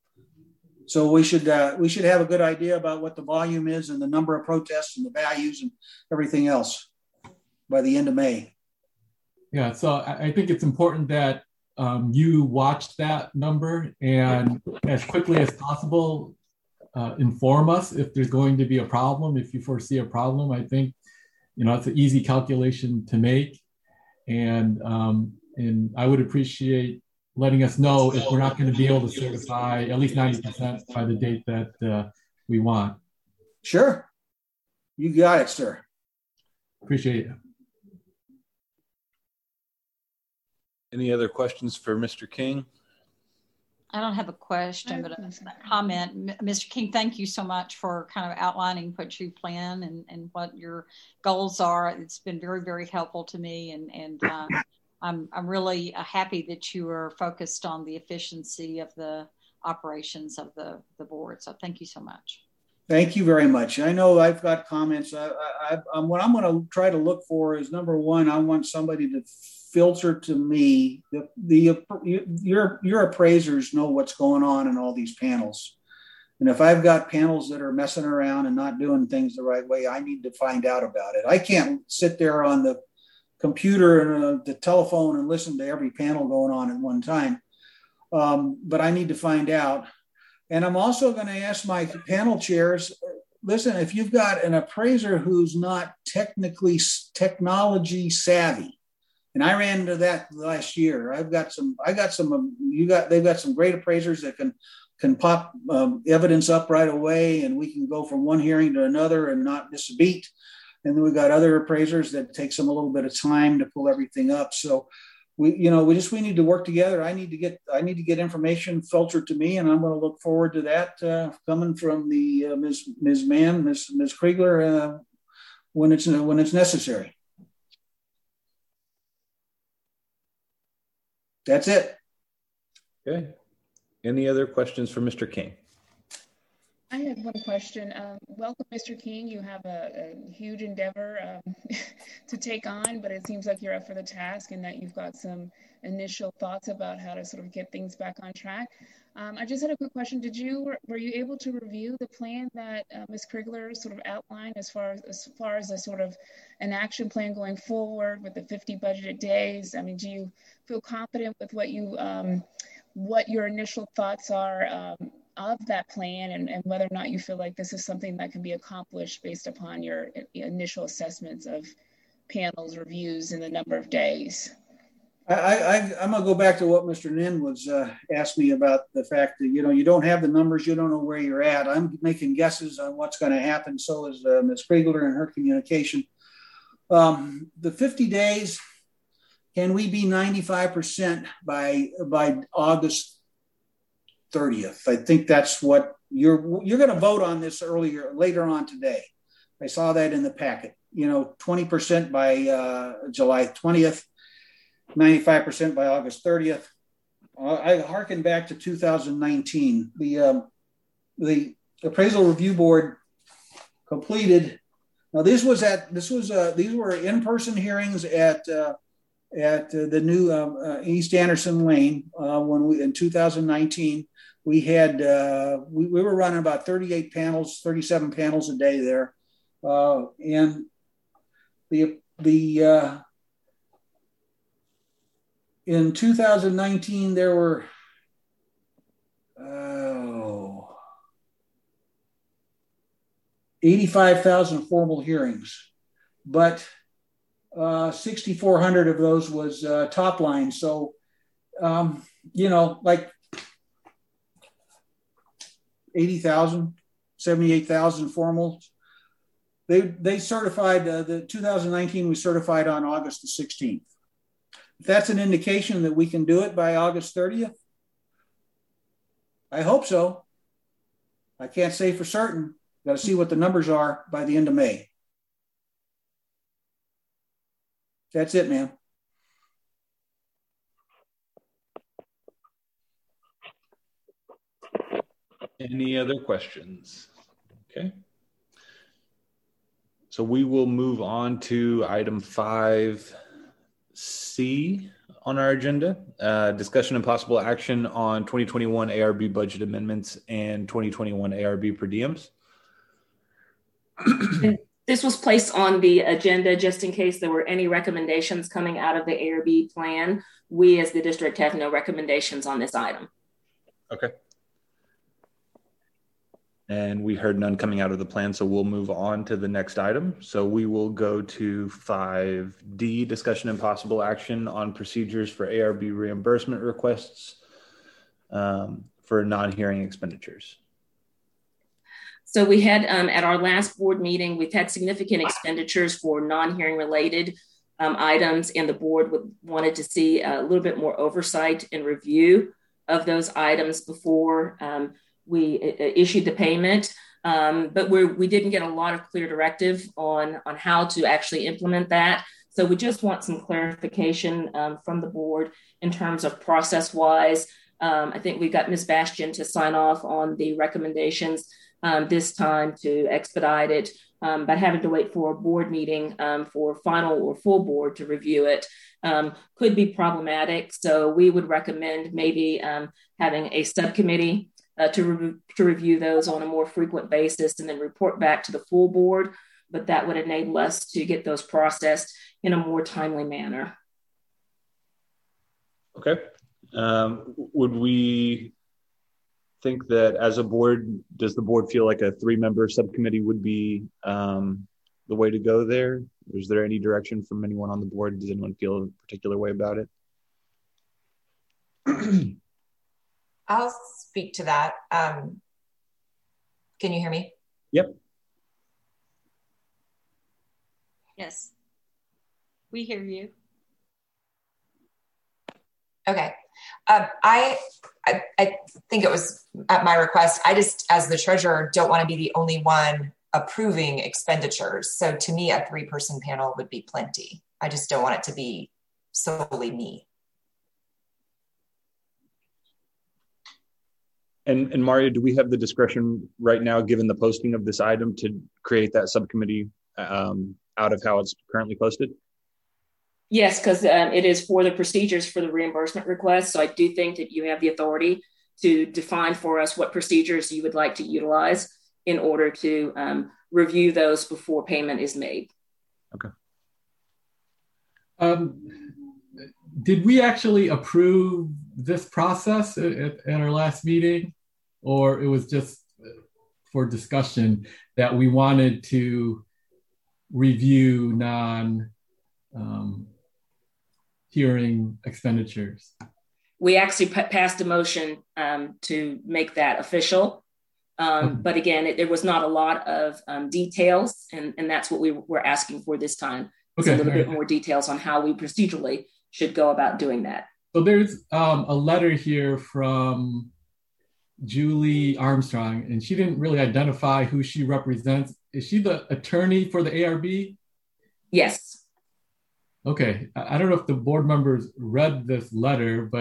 So we should uh, we should have a good idea about what the volume is and the number of protests and the values and everything else by the end of May. Yeah, so I think it's important that um, you watch that number and as quickly as possible uh, inform us if there's going to be a problem. If you foresee a problem, I think you know it's an easy calculation to make, and um, and I would appreciate letting us know if we're not going to be able to certify at least ninety percent by the date that uh, we want. Sure. You got it, sir. Appreciate it. Any other questions for Mister King? I don't have a question, but a comment. Mister King, thank you so much for kind of outlining what you plan and, and what your goals are. It's been very, very helpful to me, and, and uh, I'm I'm really uh, happy that you are focused on the efficiency of the operations of the, the board. So thank you so much. Thank you very much. I know I've got comments. I, I, I, what I'm going to try to look for is, number one, I want somebody to filter to me. The, the your your appraisers know what's going on in all these panels. And if I've got panels that are messing around and not doing things the right way, I need to find out about it. I can't sit there on the computer and uh, the telephone and listen to every panel going on at one time. Um, but I need to find out. And I'm also going to ask my panel chairs, listen, if you've got an appraiser who's not technically technology savvy, and I ran into that last year. I've got some, I got some, um, you got, they've got some great appraisers that can, can pop um, evidence up right away, and we can go from one hearing to another and not miss a beat. And then we've got other appraisers that takes them a little bit of time to pull everything up. So we, you know, we just, we need to work together. I need to get, I need to get information filtered to me, and I'm going to look forward to that uh, coming from the uh, Miz Miz Mann, Miz Miz Kriegler uh, when it's, when it's necessary. That's it. Okay. Any other questions for Mister King? I had one question. Um, welcome, Mister King. You have a, a huge endeavor um, to take on, but it seems like you're up for the task and that you've got some initial thoughts about how to sort of get things back on track. Um, I just had a quick question. Did you, were, were you able to review the plan that uh, Miz Kriegler sort of outlined as far as, as far as a sort of an action plan going forward with the fifty budgeted days? I mean, do you feel confident with what you, um, what your initial thoughts are um, of that plan, and, and whether or not you feel like this is something that can be accomplished based upon your initial assessments of panels, reviews, and the number of days? I, I, I'm going to go back to what Mister Nin was uh, asked me about the fact that, you know, you don't have the numbers, you don't know where you're at. I'm making guesses on what's going to happen. So is uh, Miz Kriegler and her communication. Um, the fifty days, can we be ninety-five percent by by August thirtieth? I think that's what you're you're going to vote on this earlier later on today. I saw that in the packet. You know, twenty percent by uh, July twentieth. ninety-five percent by August thirtieth. I harken back to two thousand nineteen. The um, the appraisal review board completed. Now this was at this was uh, these were in-person hearings at uh, at uh, the new um, uh, East Anderson Lane uh, when we in two thousand nineteen. We had uh, we, we were running about thirty-eight panels, thirty-seven panels a day there, uh, and the the uh, in two thousand nineteen there were oh, eighty-five thousand formal hearings, but uh, sixty-four hundred of those was uh, top line. So um, you know, like eighty thousand, seventy-eight thousand formals. They they certified, uh, the two thousand nineteen was certified on August the sixteenth. If that's an indication that we can do it by August thirtieth, I hope so. I can't say for certain. Got to see what the numbers are by the end of May. That's it, ma'am. Any other questions? Okay. So we will move on to item five C on our agenda, uh, discussion and possible action on twenty twenty-one A R B budget amendments and twenty twenty-one A R B per diems. This was placed on the agenda just in case there were any recommendations coming out of the A R B plan. We as the district have no recommendations on this item. Okay. And we heard none coming out of the plan, so we'll move on to the next item. So we will go to five D, discussion and possible action on procedures for A R B reimbursement requests um, for non-hearing expenditures. So we had um, at our last board meeting, we've had significant expenditures for non-hearing related um, items, and the board would, wanted to see a little bit more oversight and review of those items before um, we issued the payment, um, but we're, we didn't get a lot of clear directive on, on how to actually implement that. So we just want some clarification um, from the board in terms of process-wise. Um, I think we got Miz Bastian to sign off on the recommendations um, this time to expedite it, um, but having to wait for a board meeting um, for final or full board to review it um, could be problematic. So we would recommend maybe um, having a subcommittee Uh, to, re- to review those on a more frequent basis and then report back to the full board, but that would enable us to get those processed in a more timely manner. Okay. Um, would we think that as a board, does the board feel like a three-member subcommittee would be um, the way to go there? Is there any direction from anyone on the board? Does anyone feel a particular way about it? I'll speak to that. Um, can you hear me? Yep. Yes. We hear you. Okay. Um, I, I I think it was at my request. I just, as the treasurer, don't want to be the only one approving expenditures. So to me, a three-person panel would be plenty. I just don't want it to be solely me. And, and Mario, do we have the discretion right now, given the posting of this item, to create that subcommittee um, out of how it's currently posted? Yes, because uh, it is for the procedures for the reimbursement request. So I do think that you have the authority to define for us what procedures you would like to utilize in order to um, review those before payment is made. Okay. Um, did we actually approve this process at, at our last meeting, or it was just for discussion that we wanted to review non um, hearing expenditures? We actually p- passed a motion um, to make that official. Um, okay. But again, it, there was not a lot of um, details, and, and that's what we were asking for this time. Okay. A little bit more details on how we procedurally should go about doing that. So there's um, a letter here from Julie Armstrong, and she didn't really identify who she represents. Is she the attorney for the A R B? Yes. Okay. I don't know if the board members read this letter, but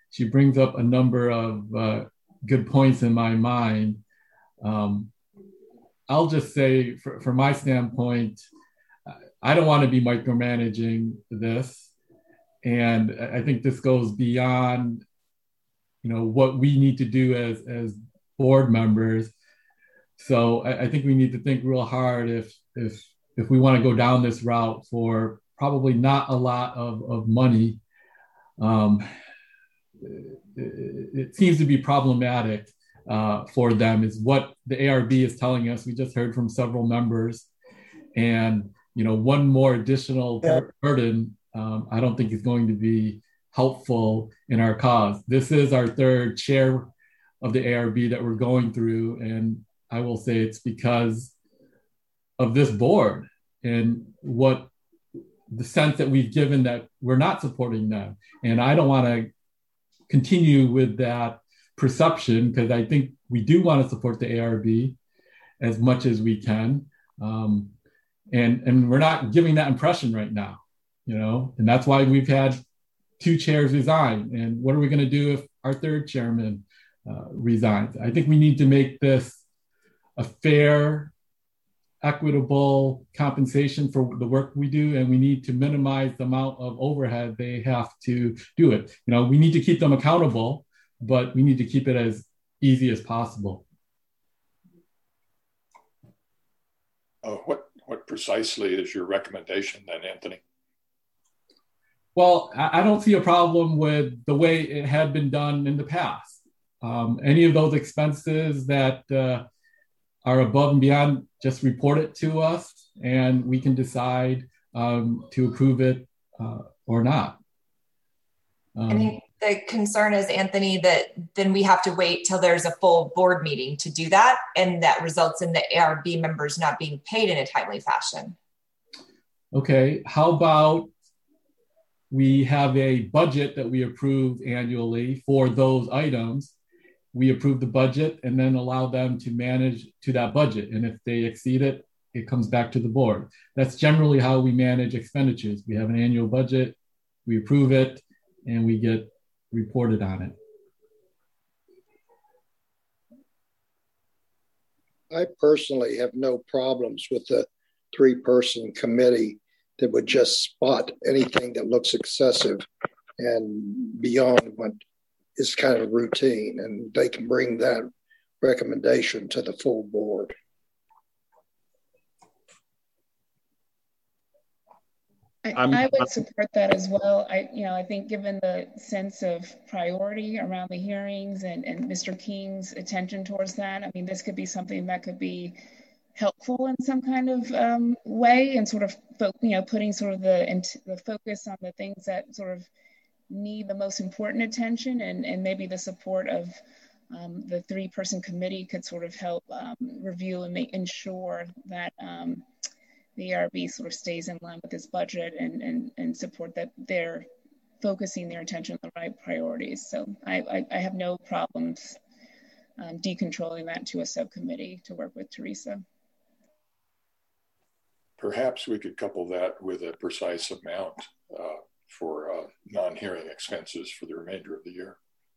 she brings up a number of uh, good points in my mind. Um, I'll just say, for, from my standpoint, I don't want to be micromanaging this. And I think this goes beyond, you know, what we need to do as, as board members. So I, I think we need to think real hard if, if, if we want to go down this route for probably not a lot of, of money. Um, it, it seems to be problematic uh, for them, is what the A R B is telling us. We just heard from several members, and you know, one more additional burden, um, I don't think is going to be helpful in our cause. This is our third chair of the A R B that we're going through, and I will say it's because of this board and what the sense that we've given that we're not supporting them. And I don't want to continue with that perception, because I think we do want to support the A R B as much as we can. Um, and, and we're not giving that impression right now, you know, and that's why we've had two chairs resign. And what are we going to do if our third chairman uh, resigns? I think we need to make this a fair, equitable compensation for the work we do, and we need to minimize the amount of overhead they have to do it. You know, we need to keep them accountable, but we need to keep it as easy as possible. Uh, what what precisely is your recommendation then, Anthony? Well, I, I don't see a problem with the way it had been done in the past. Um, any of those expenses that uh, are above and beyond, just report it to us and we can decide um, to approve it uh, or not. Um, I think the concern is, Anthony, that then we have to wait till there's a full board meeting to do that, and that results in the A R B members not being paid in a timely fashion. Okay, how about we have a budget that we approve annually for those items. We approve the budget and then allow them to manage to that budget. And if they exceed it, it comes back to the board. That's generally how we manage expenditures. We have an annual budget, we approve it, and we get reported on it. I personally have no problems with the three-person committee that would just spot anything that looks excessive and beyond what is kind of routine, and they can bring that recommendation to the full board. I, I would support that as well. I, you know, I think given the sense of priority around the hearings and, and Mister King's attention towards that, I mean, this could be something that could be helpful in some kind of um, way, and sort of, you know, putting sort of the the focus on the things that sort of need the most important attention, and, and maybe the support of um, the three-person committee could sort of help um, review and make ensure that um, the A R B sort of stays in line with this budget, and, and, and support that they're focusing their attention on the right priorities. So I, I, I have no problems um, decontrolling that to a subcommittee to work with Teresa. Perhaps we could couple that with a precise amount uh, for uh, non-hearing expenses for the remainder of the year.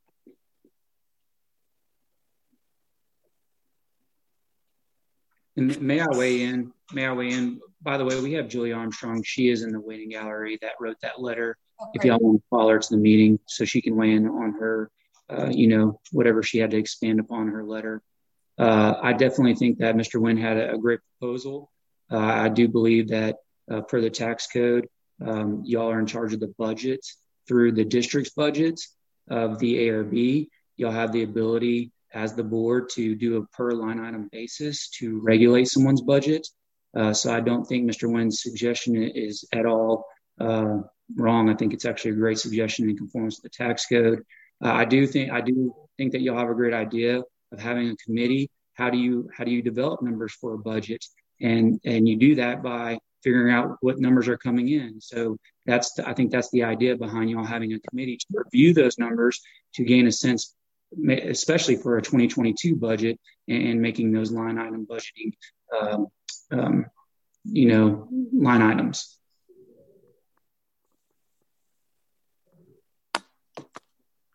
And may I weigh in? May I weigh in? By the way, we have Julie Armstrong. She is in the waiting gallery that wrote that letter. Okay. If y'all want to follow her to the meeting so she can weigh in on her, uh, you know, whatever she had to expand upon her letter. Uh, I definitely think that Mister Nguyen had a, a great proposal. Uh, I do believe that uh, per the tax code, um, y'all are in charge of the budget through the district's budgets of the A R B. Y'all have the ability as the board to do a per line item basis to regulate someone's budget. Uh, so I don't think Mister Nguyen's suggestion is at all uh, wrong. I think it's actually a great suggestion in conformance to the tax code. Uh, I do think I do think that you'll have a great idea of having a committee. How do you how do you develop numbers for a budget? And and you do that by figuring out what numbers are coming in. So that's the, I think that's the idea behind y'all having a committee to review those numbers to gain a sense, especially for a twenty twenty-two budget, and making those line item budgeting, um, um, you know, line items.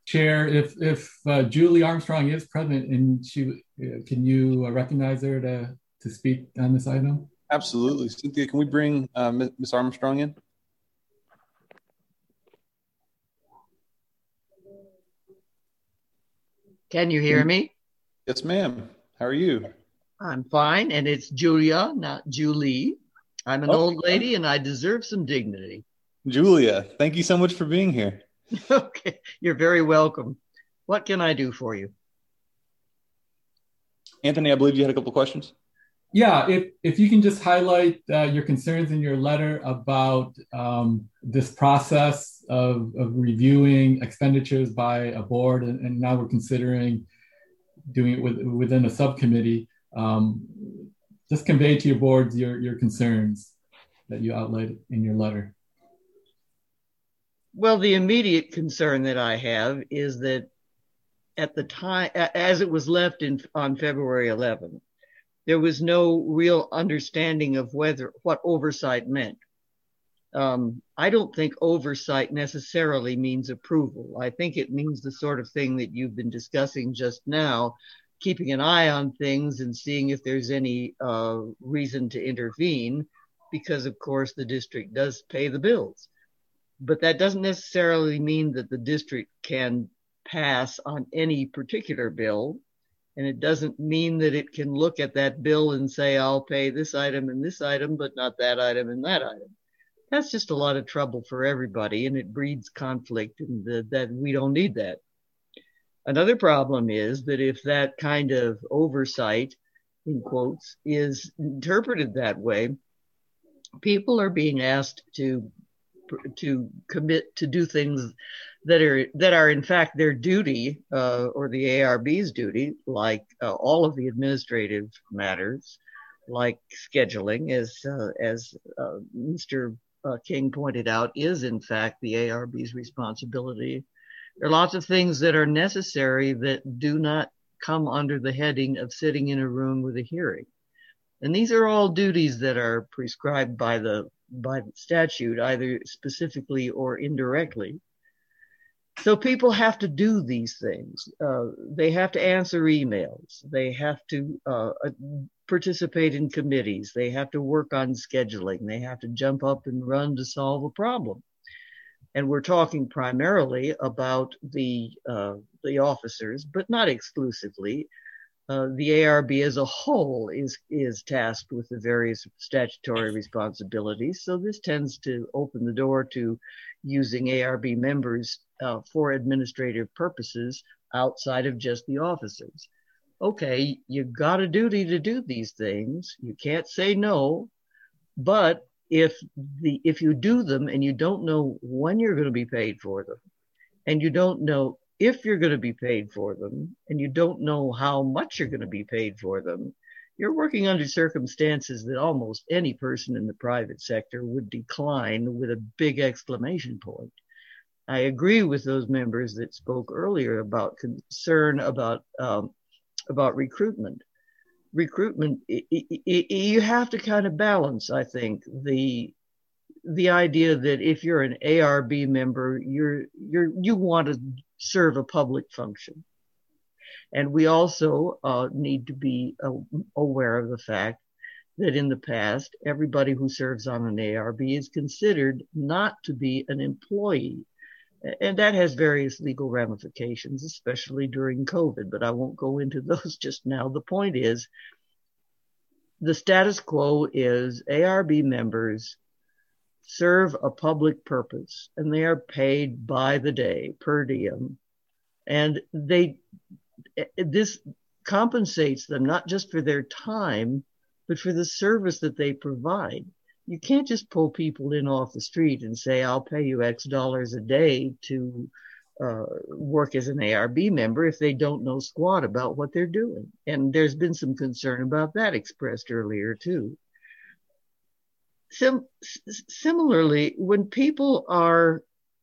Chair, if if uh, Julie Armstrong is present, and she, uh, can you uh, recognize her to to speak on this item? Absolutely, Cynthia. Can we bring uh, Miz Armstrong in? Can you hear me? Yes, ma'am. How are you? I'm fine, and it's Julia, not Julie. I'm an oh, old lady, and I deserve some dignity. Julia, thank you so much for being here. Okay, you're very welcome. What can I do for you? Anthony, I believe you had a couple of questions. Yeah, if, if you can just highlight uh, your concerns in your letter about um, this process of, of reviewing expenditures by a board, and, and now we're considering doing it with, within a subcommittee. Um, just convey to your boards your, your concerns that you outlined in your letter. Well, the immediate concern that I have is that at the time, as it was left in on February eleventh, there was no real understanding of whether what oversight meant. Um, I don't think oversight necessarily means approval. I think it means the sort of thing that you've been discussing just now, keeping an eye on things and seeing if there's any uh, reason to intervene, because of course the district does pay the bills. But that doesn't necessarily mean that the district can pass on any particular bill. And it doesn't mean that it can look at that bill and say, I'll pay this item and this item, but not that item and that item. That's just a lot of trouble for everybody, and it breeds conflict, and the, that we don't need that. Another problem is that if that kind of oversight, in quotes, is interpreted that way, people are being asked to to commit to do things that are that are in fact their duty, uh, or the A R B's duty, like uh, all of the administrative matters, like scheduling, as uh, as uh, Mister Uh, King pointed out, is in fact the A R B's responsibility. There are lots of things that are necessary that do not come under the heading of sitting in a room with a hearing. And these are all duties that are prescribed by the by the statute, either specifically or indirectly. So people have to do these things. Uh, they have to answer emails. They have to uh, participate in committees. They have to work on scheduling. They have to jump up and run to solve a problem. And we're talking primarily about the uh, the officers, but not exclusively. Uh, the A R B as a whole is is tasked with the various statutory responsibilities. So this tends to open the door to using A R B members uh, for administrative purposes outside of just the officers. Okay, you've got a duty to do these things. You can't say no, but if the if you do them and you don't know when you're going to be paid for them, and you don't know if you're going to be paid for them, and you don't know how much you're going to be paid for them, you're working under circumstances that almost any person in the private sector would decline with a big exclamation point. I agree with those members that spoke earlier about concern about um, about recruitment. Recruitment, it, it, it, you have to kind of balance, I think, the the idea that if you're an A R B member, you're you're you want to serve a public function. And we also uh, need to be uh, aware of the fact that in the past, everybody who serves on an A R B is considered not to be an employee. And that has various legal ramifications, especially during COVID, but I won't go into those just now. The point is, the status quo is A R B members serve a public purpose, and they are paid by the day, per diem. And they, this compensates them not just for their time, but for the service that they provide. You can't just pull people in off the street and say, I'll pay you X dollars a day to uh, work as an A R B member if they don't know squat about what they're doing. And there's been some concern about that expressed earlier too. Sim- similarly, when people are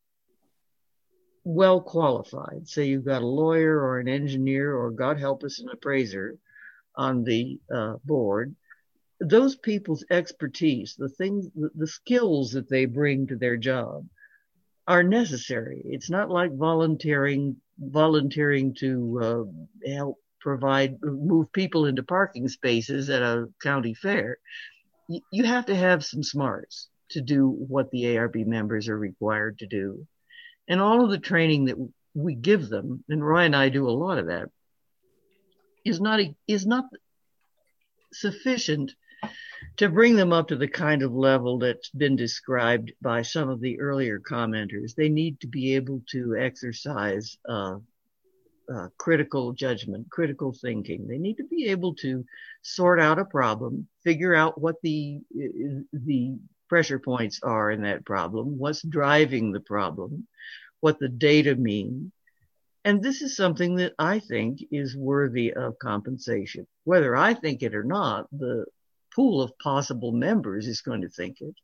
well qualified, say you've got a lawyer or an engineer or, God help us, an appraiser on the uh, board, those people's expertise, the things, the, the skills that they bring to their job are necessary. It's not like volunteering volunteering to uh, help provide, move people into parking spaces at a county fair, you, you have to have some smarts to do what the A R B members are required to do. And all of the training that we give them, and Roy and I do a lot of that, is not, is not sufficient to bring them up to the kind of level that's been described by some of the earlier commenters. They need to be able to exercise uh, uh, critical judgment, critical thinking. They need to be able to sort out a problem, figure out what the the pressure points are in that problem, what's driving the problem, what the data mean. And this is something that I think is worthy of compensation. Whether I think it or not, the pool of possible members is going to think it.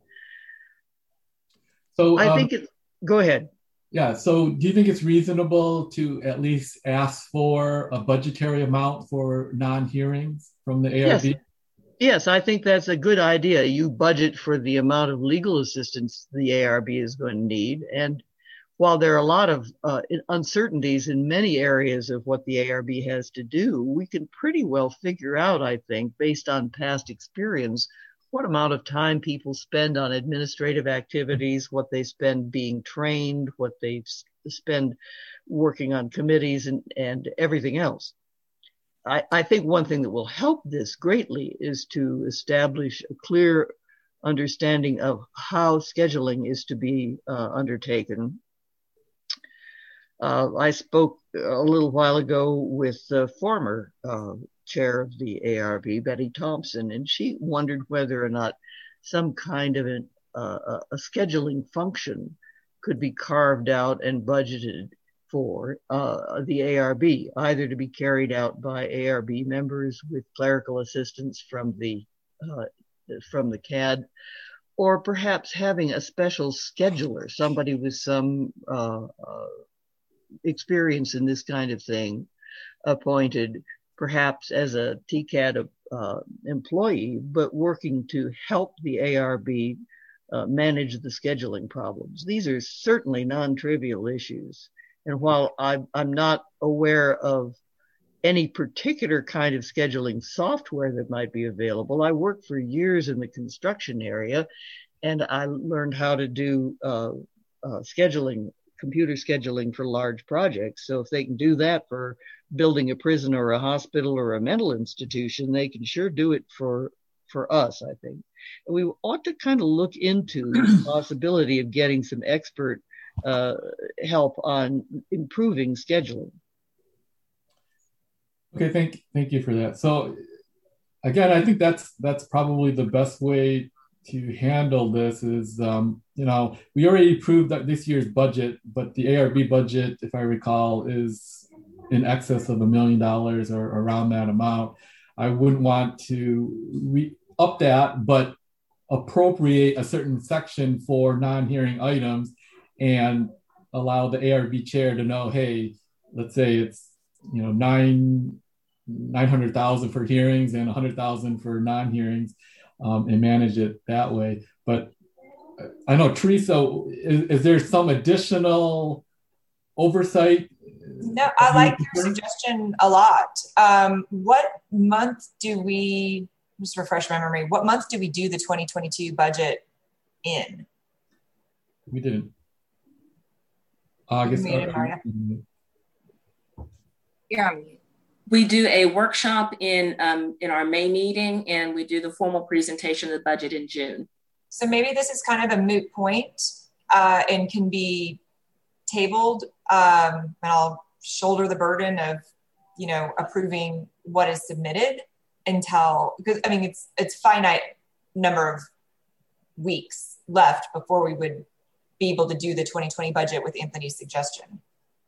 So I um, think it, go ahead. Yeah, so do you think it's reasonable to at least ask for a budgetary amount for non-hearings from the A R B? Yes. Yes, I think that's a good idea. You budget for the amount of legal assistance the A R B is going to need. And while there are a lot of uh, uncertainties in many areas of what the A R B has to do, we can pretty well figure out, I think, based on past experience, what amount of time people spend on administrative activities, what they spend being trained, what they spend working on committees and, and everything else. I, I think one thing that will help this greatly is to establish a clear understanding of how scheduling is to be uh, undertaken. Uh, I spoke a little while ago with the former uh, chair of the A R B, Betty Thompson, and she wondered whether or not some kind of an, uh, a scheduling function could be carved out and budgeted for uh, the A R B, either to be carried out by A R B members with clerical assistance from the uh, from the C A D, or perhaps having a special scheduler, somebody with some uh, uh, experience in this kind of thing, appointed perhaps as a T C A D uh, employee, but working to help the A R B uh, manage the scheduling problems. These are certainly non-trivial issues. And while I'm, I'm not aware of any particular kind of scheduling software that might be available, I worked for years in the construction area, and I learned how to do uh, uh, scheduling, computer scheduling for large projects. So if they can do that for building a prison or a hospital or a mental institution, they can sure do it for, for us, I think. And we ought to kind of look into the possibility of getting some expert uh, help on improving scheduling. Okay, thank thank you for that. So again, I think that's that's probably the best way to handle this is, um, you know, we already approved that this year's budget, but the A R B budget, if I recall, is in excess of a million dollars or around that amount. I wouldn't want to re- up that, but appropriate a certain section for non-hearing items and allow the A R B chair to know, hey, let's say it's, you know, nine, nine hundred thousand for hearings and a hundred thousand for non-hearings, um, and manage it that way. But I know, Teresa, is, is there some additional oversight? No, I like your suggestion a lot. Um, what month do we, just refresh my memory, what month do we do the twenty twenty-two budget in? We didn't. August. Uh, yeah. We do a workshop in um, in our May meeting, and we do the formal presentation of the budget in June. So maybe this is kind of a moot point uh, and can be tabled, um, and I'll shoulder the burden of, you know, approving what is submitted until, because I mean, it's it's finite number of weeks left before we would be able to do the twenty twenty budget with Anthony's suggestion.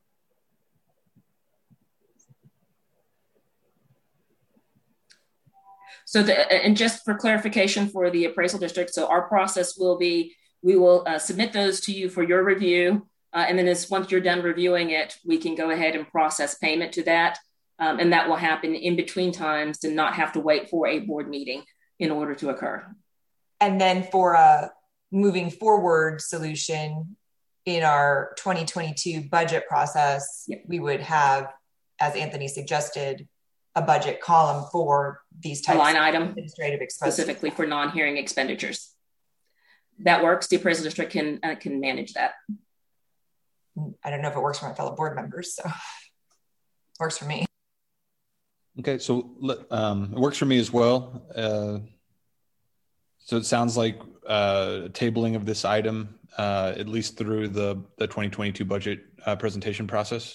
So, the, and just for clarification for the appraisal district, so our process will be, we will uh, submit those to you for your review. Uh, and then as once you're done reviewing it, we can go ahead and process payment to that. Um, and that will happen in between times to not have to wait for a board meeting in order to occur. And then for a moving forward solution, in our twenty twenty-two budget process, yep. we would have, as Anthony suggested, a budget column for these types a line of item administrative expenses. Specifically for non-hearing expenditures. That works. The appraisal district can uh, can manage that. I don't know if it works for my fellow board members, so it works for me. Okay, so um, it works for me as well. Uh, so it sounds like uh, tabling of this item, uh, at least through the, the twenty twenty-two budget uh, presentation process.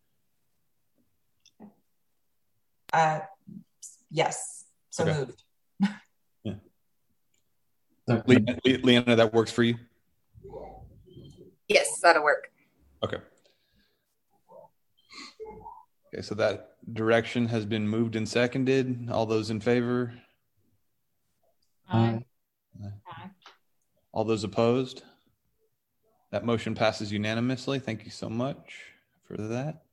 Uh, yes, so okay. moved. Yeah. Le- Le- Leanna, that works for you? Yes, that'll work. Okay. Okay, so that direction has been moved and seconded. All those in favor? Aye. Aye. All those opposed? That motion passes unanimously. Thank you so much for that.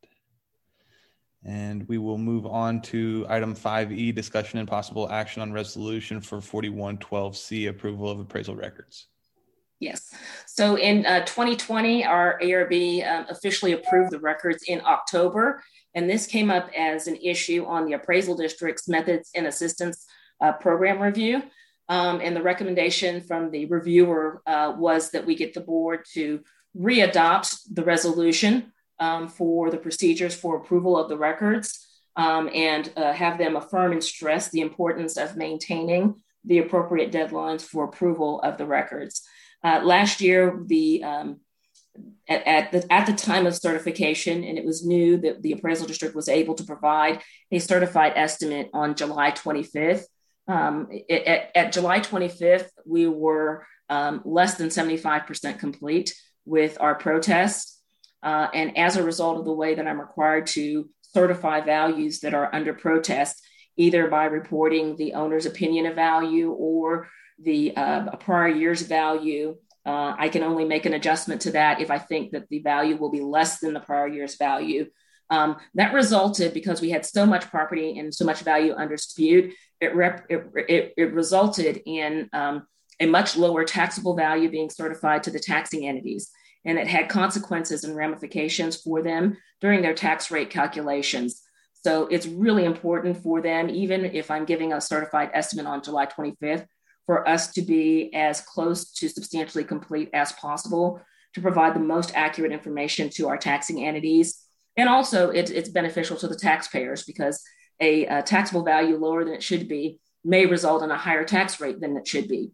And we will move on to item five E, discussion and possible action on resolution for forty-one twelve C, approval of appraisal records. Yes. So in uh, twenty twenty, our A R B um, officially approved the records in October. And this came up as an issue on the appraisal district's methods and assistance uh, program review. Um, and the recommendation from the reviewer uh, was that we get the board to readopt the resolution um, for the procedures for approval of the records um, and uh, have them affirm and stress the importance of maintaining the appropriate deadlines for approval of the records. Uh, last year, the um, at, at the at the time of certification, and it was new that the appraisal district was able to provide a certified estimate on July twenty-fifth. Um, it, at, at July twenty-fifth, we were um, less than seventy-five percent complete with our protest. Uh, and as a result of the way that I'm required to certify values that are under protest, either by reporting the owner's opinion of value or the uh, prior year's value, uh, I can only make an adjustment to that if I think that the value will be less than the prior year's value. Um, that resulted, because we had so much property and so much value under dispute, it, rep- it, it, it resulted in um, a much lower taxable value being certified to the taxing entities. And it had consequences and ramifications for them during their tax rate calculations. So it's really important for them, even if I'm giving a certified estimate on July twenty-fifth, for us to be as close to substantially complete as possible to provide the most accurate information to our taxing entities. And also it, it's beneficial to the taxpayers because a, a taxable value lower than it should be may result in a higher tax rate than it should be.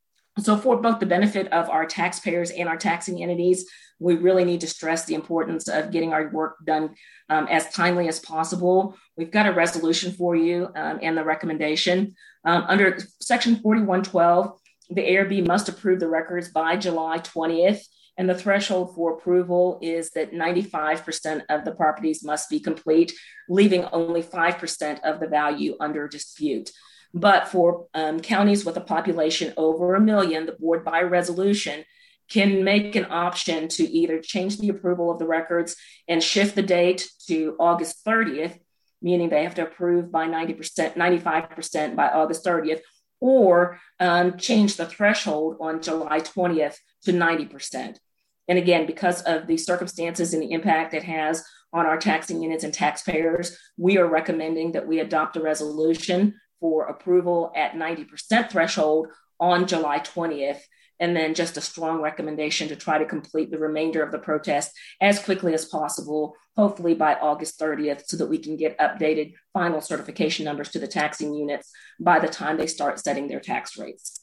So for both the benefit of our taxpayers and our taxing entities, we really need to stress the importance of getting our work done um, as timely as possible. We've got a resolution for you um, and the recommendation. Um, under section forty-one twelve, the A R B must approve the records by July twentieth, and the threshold for approval is that ninety-five percent of the properties must be complete, leaving only five percent of the value under dispute. But for um, counties with a population over a million, the board by resolution can make an option to either change the approval of the records and shift the date to August thirtieth, meaning they have to approve by ninety percent, ninety-five percent by August thirtieth, or um, change the threshold on July twentieth to ninety percent. And again, because of the circumstances and the impact it has on our taxing units and taxpayers, we are recommending that we adopt a resolution for approval at ninety percent threshold on July twentieth, and then just a strong recommendation to try to complete the remainder of the protest as quickly as possible, hopefully by August thirtieth, so that we can get updated final certification numbers to the taxing units by the time they start setting their tax rates.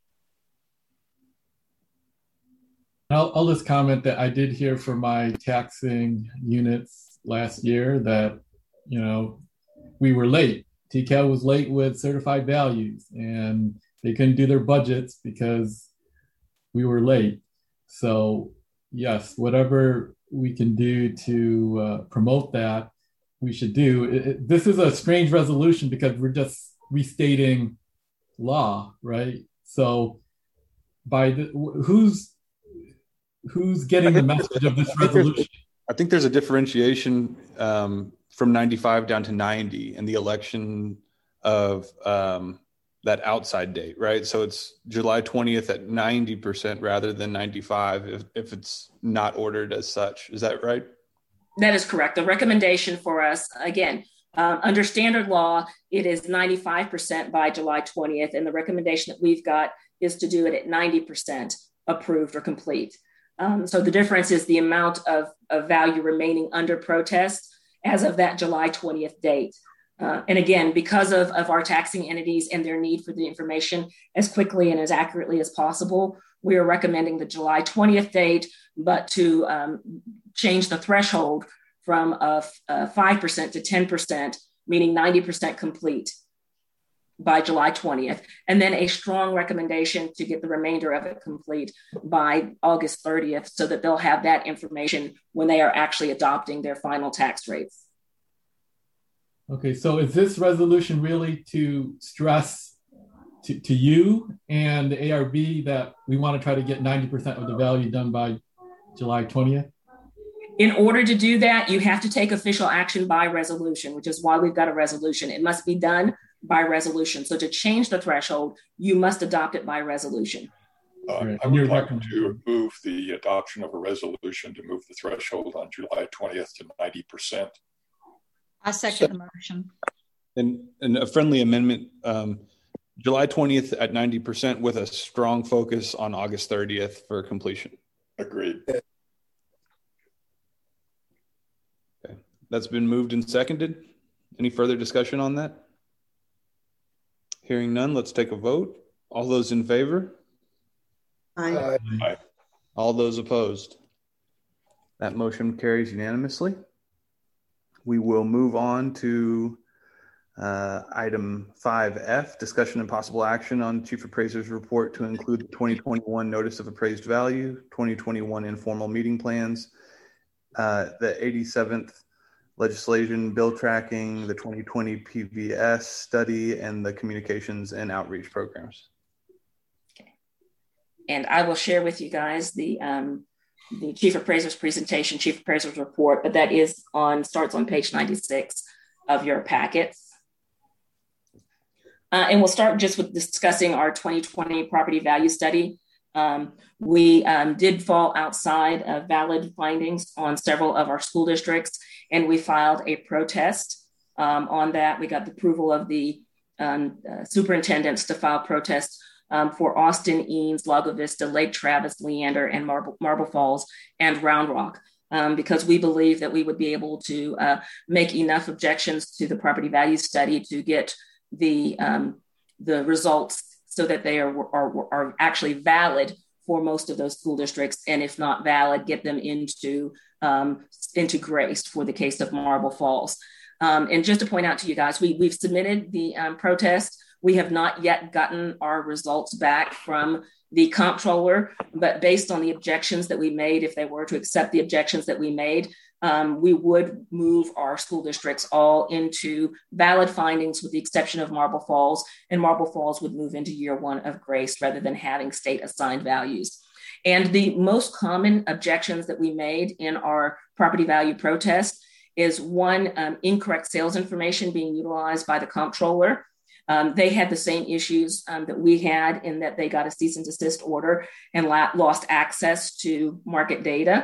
I'll, I'll just comment that I did hear from my taxing units last year that, you know, we were late. T C A L was late with certified values and they couldn't do their budgets because we were late. So yes, whatever we can do to uh, promote that, we should do. It, it, this is a strange resolution because we're just restating law, right? So by the, who's, who's getting the message of this resolution? I think there's a differentiation um, from ninety-five down to ninety and the election of um, that outside date, right? So it's July twentieth at ninety percent rather than ninety-five if, if it's not ordered as such. Is that right? That is correct. The recommendation for us, again, um, under standard law, it is ninety-five percent by July twentieth. And the recommendation that we've got is to do it at ninety percent approved or complete. Um, so the difference is the amount of, of value remaining under protest as of that July twentieth date. Uh, and again, because of, of our taxing entities and their need for the information as quickly and as accurately as possible, we are recommending the July twentieth date, but to um, change the threshold from uh, uh, five percent to ten percent, meaning ninety percent complete by July twentieth. And then a strong recommendation to get the remainder of it complete by August thirtieth, so that they'll have that information when they are actually adopting their final tax rates. Okay, so is this resolution really to stress to, to you and the A R B that we want to try to get ninety percent of the value done by July twentieth? In order to do that, you have to take official action by resolution, which is why we've got a resolution. It must be done by resolution. So to change the threshold, you must adopt it by resolution. Uh, right. I would like to move the adoption of a resolution to move the threshold on July twentieth to ninety percent. I second the motion. And, and a friendly amendment, um, July twentieth at ninety percent with a strong focus on August thirtieth for completion. Agreed. Okay. That's been moved and seconded. Any further discussion on that? Hearing none, let's take a vote. All those in favor? Aye. Aye. All those opposed? That motion carries unanimously. We will move on to uh, item five F, discussion and possible action on Chief Appraiser's report to include the twenty twenty-one Notice of Appraised Value, twenty twenty-one Informal Meeting Plans, uh, the eighty-seventh Legislation Bill Tracking, the twenty twenty P V S Study, and the Communications and Outreach Programs. Okay. And I will share with you guys the um, the Chief Appraiser's presentation, Chief Appraiser's report, but that is on, starts on page ninety-six of your packets. Uh, and we'll start just with discussing our twenty twenty property value study. Um, we um, did fall outside of valid findings on several of our school districts, and we filed a protest um, on that. We got the approval of the um, uh, superintendents to file protests Um, for Austin, Eanes, Lago Vista, Lake Travis, Leander, and Marble, Marble Falls, and Round Rock, um, because we believe that we would be able to uh, make enough objections to the property value study to get the um, the results so that they are, are, are actually valid for most of those school districts, and if not valid, get them into, um, into grace for the case of Marble Falls. Um, and just to point out to you guys, we, we've submitted the um, protest. We have not yet gotten our results back from the comptroller, but based on the objections that we made, if they were to accept the objections that we made, um, we would move our school districts all into valid findings with the exception of Marble Falls, and Marble Falls would move into year one of grace rather than having state assigned values. And the most common objections that we made in our property value protest is one, um, incorrect sales information being utilized by the comptroller. Um, they had the same issues um, that we had in that they got a cease and desist order and la- lost access to market data.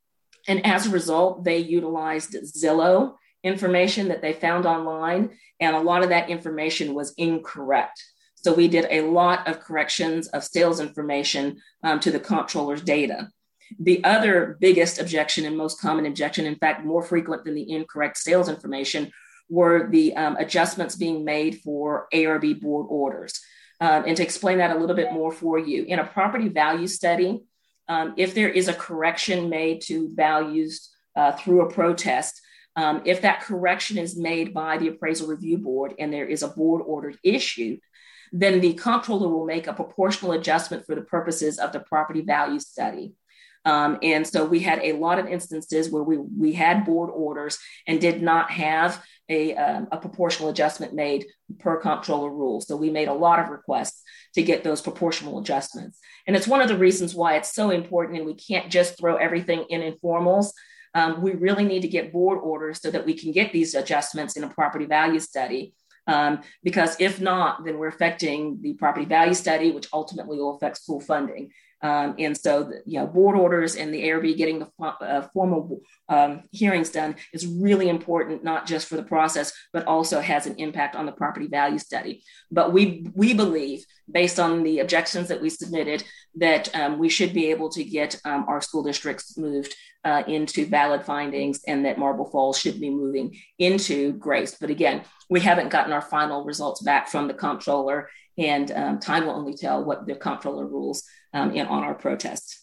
And as a result, they utilized Zillow information that they found online, and a lot of that information was incorrect. So we did a lot of corrections of sales information um, to the comptroller's data. The other biggest objection and most common objection, in fact, more frequent than the incorrect sales information, were the um, adjustments being made for A R B board orders. Um, and to explain that a little bit more for you, in a property value study, um, if there is a correction made to values uh, through a protest, um, if that correction is made by the appraisal review board and there is a board order issued, then the comptroller will make a proportional adjustment for the purposes of the property value study. Um, and so we had a lot of instances where we, we had board orders and did not have a, um, a proportional adjustment made per comptroller rule. So we made a lot of requests to get those proportional adjustments. And it's one of the reasons why it's so important, and we can't just throw everything in informals. Um, we really need to get board orders so that we can get these adjustments in a property value study. Um, because if not, then we're affecting the property value study, which ultimately will affect school funding. Um, and so, the, you know, board orders and the A R B getting the uh, formal um, hearings done is really important, not just for the process, but also has an impact on the property value study. But we we believe, based on the objections that we submitted, that um, we should be able to get um, our school districts moved uh, into valid findings, and that Marble Falls should be moving into Grace. But again, we haven't gotten our final results back from the comptroller, and um, time will only tell what the comptroller rules um, in, on our protest.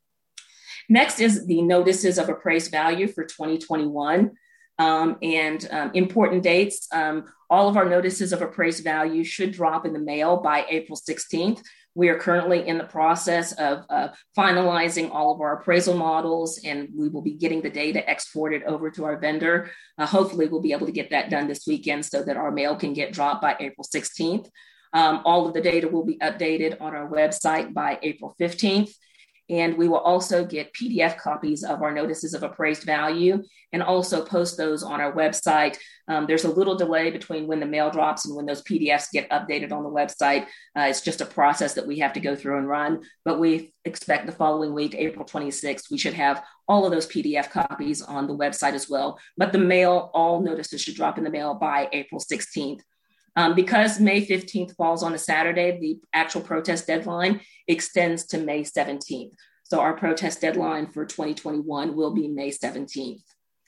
Next is the notices of appraised value for twenty twenty-one. Um, and um, important dates, um, all of our notices of appraised value should drop in the mail by April sixteenth. We are currently in the process of uh, finalizing all of our appraisal models, and we will be getting the data exported over to our vendor. Uh, hopefully we'll be able to get that done this weekend so that our mail can get dropped by April sixteenth. Um, all of the data will be updated on our website by April fifteenth. And we will also get P D F copies of our notices of appraised value and also post those on our website. Um, there's a little delay between when the mail drops and when those P D Fs get updated on the website. Uh, it's just a process that we have to go through and run, but we expect the following week, April twenty-sixth, we should have all of those P D F copies on the website as well. But the mail, all notices should drop in the mail by April sixteenth. Um, because May fifteenth falls on a Saturday, the actual protest deadline extends to May seventeenth. So our protest deadline for twenty twenty-one will be May seventeenth.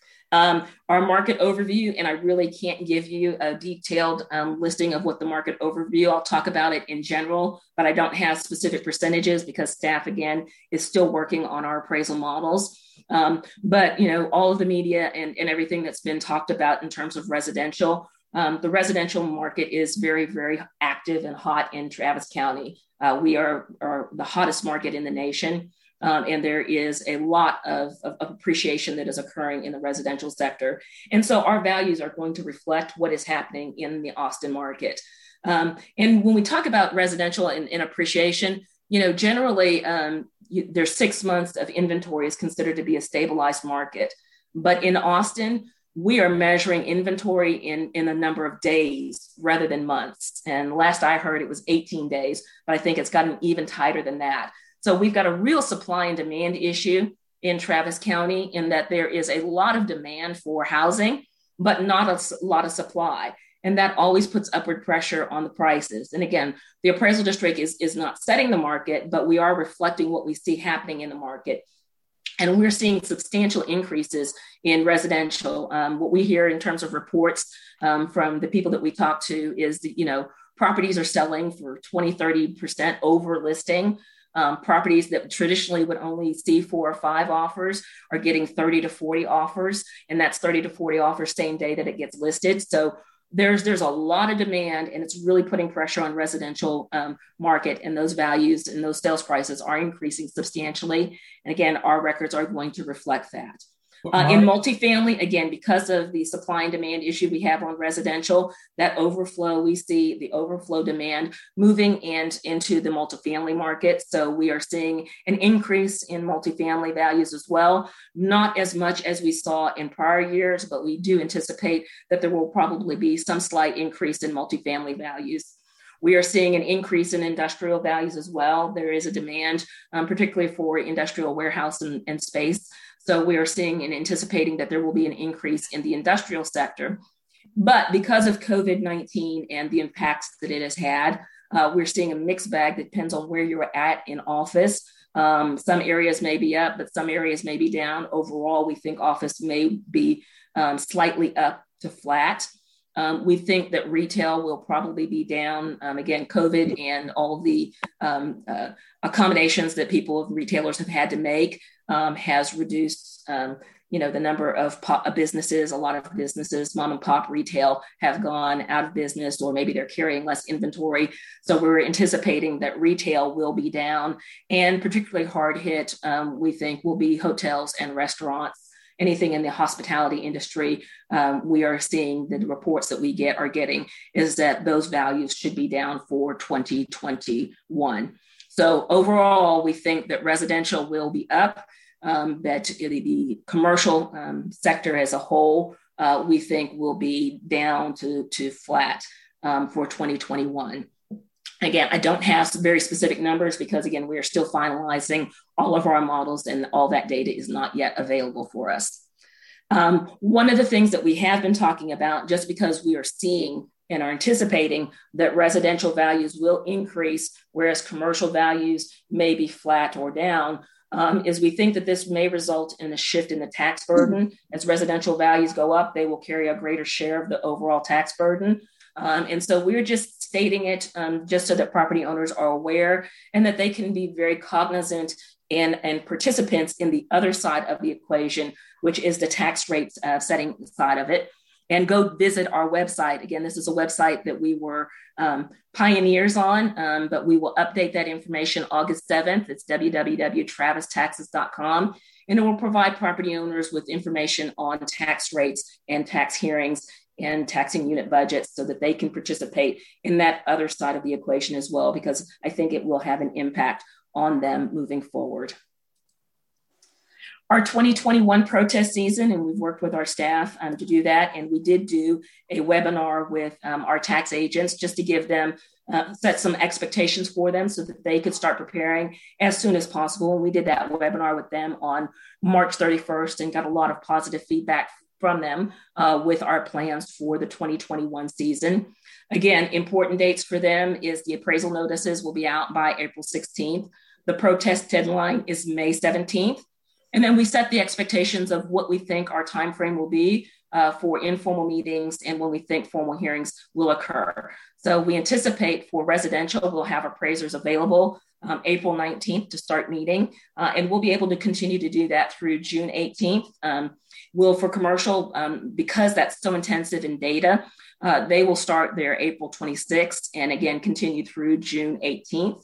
Um, our market overview, and I really can't give you a detailed um, listing of what the market overview, I'll talk about it in general, but I don't have specific percentages because staff, again, is still working on our appraisal models. Um, but, you know, all of the media and, and everything that's been talked about in terms of residential, Um, the residential market is very, very active and hot in Travis County. Uh, we are, are the hottest market in the nation, um, and there is a lot of, of, of appreciation that is occurring in the residential sector. And so our values are going to reflect what is happening in the Austin market. Um, and when we talk about residential and, and appreciation, you know, generally um, you, there's six months of inventory is considered to be a stabilized market. But in Austin, we are measuring inventory in, in a number of days rather than months. And last I heard it was eighteen days, but I think it's gotten even tighter than that. So we've got a real supply and demand issue in Travis County in that there is a lot of demand for housing, but not a lot of supply. And that always puts upward pressure on the prices. And again, the appraisal district is, is not setting the market, but we are reflecting what we see happening in the market. And we're seeing substantial increases in residential. Um, what we hear in terms of reports um, from the people that we talk to is that, you know, properties are selling for twenty, thirty percent over listing. Um, properties that traditionally would only see four or five offers are getting thirty to forty offers. And that's thirty to forty offers same day that it gets listed. So there's there's a lot of demand, and it's really putting pressure on residential um, market, and those values and those sales prices are increasing substantially. And again, our records are going to reflect that. Uh, in multifamily, again, because of the supply and demand issue we have on residential, that overflow, we see the overflow demand moving and into the multifamily market. So we are seeing an increase in multifamily values as well, not as much as we saw in prior years, but we do anticipate that there will probably be some slight increase in multifamily values. We are seeing an increase in industrial values as well. There is a demand, um, particularly for industrial warehouse and, and space. So we are seeing and anticipating that there will be an increase in the industrial sector. But because of COVID nineteen and the impacts that it has had, uh, we're seeing a mixed bag that depends on where you're at in office. Um, some areas may be up, but some areas may be down. Overall, we think office may be um, slightly up to flat. Um, we think that retail will probably be down. Um, again, COVID and all the um, uh, accommodations that people, retailers have had to make um, has reduced, um, you know, the number of pop, uh, businesses. A lot of businesses, mom and pop retail, have gone out of business, or maybe they're carrying less inventory. So we're anticipating that retail will be down, and particularly hard hit, um, we think, will be hotels and restaurants. Anything in the hospitality industry, um, we are seeing the reports that we get are getting is that those values should be down for twenty twenty-one. So overall, we think that residential will be up, um, that the commercial um, sector as a whole, uh, we think will be down to, to flat. um, for twenty twenty-one. Again, I don't have some very specific numbers because, again, we are still finalizing all of our models and all that data is not yet available for us. Um, one of the things that we have been talking about, just because we are seeing and are anticipating that residential values will increase, whereas commercial values may be flat or down, um, is we think that this may result in a shift in the tax burden. As residential values go up, they will carry a greater share of the overall tax burden. Um, and so we're just stating it um, just so that property owners are aware and that they can be very cognizant and, and participants in the other side of the equation, which is the tax rates uh, setting side of it. And go visit our website. Again, this is a website that we were um, pioneers on, um, but we will update that information August seventh. It's w w w dot travis taxes dot com. And it will provide property owners with information on tax rates and tax hearings and taxing unit budgets so that they can participate in that other side of the equation as well, because I think it will have an impact on them moving forward. Our twenty twenty-one protest season, and we've worked with our staff um, to do that. And we did do a webinar with um, our tax agents just to give them, uh, set some expectations for them so that they could start preparing as soon as possible. And we did that webinar with them on March thirty-first and got a lot of positive feedback from them uh, with our plans for the twenty twenty-one season. Again, important dates for them is the appraisal notices will be out by April sixteenth. The protest deadline is May seventeenth. And then we set the expectations of what we think our timeframe will be uh, for informal meetings and when we think formal hearings will occur. So we anticipate for residential, we'll have appraisers available um, April nineteenth to start meeting, uh, and we'll be able to continue to do that through June eighteenth. Um, we'll for commercial, um, because that's so intensive in data, uh, they will start there April twenty-sixth and again continue through June eighteenth.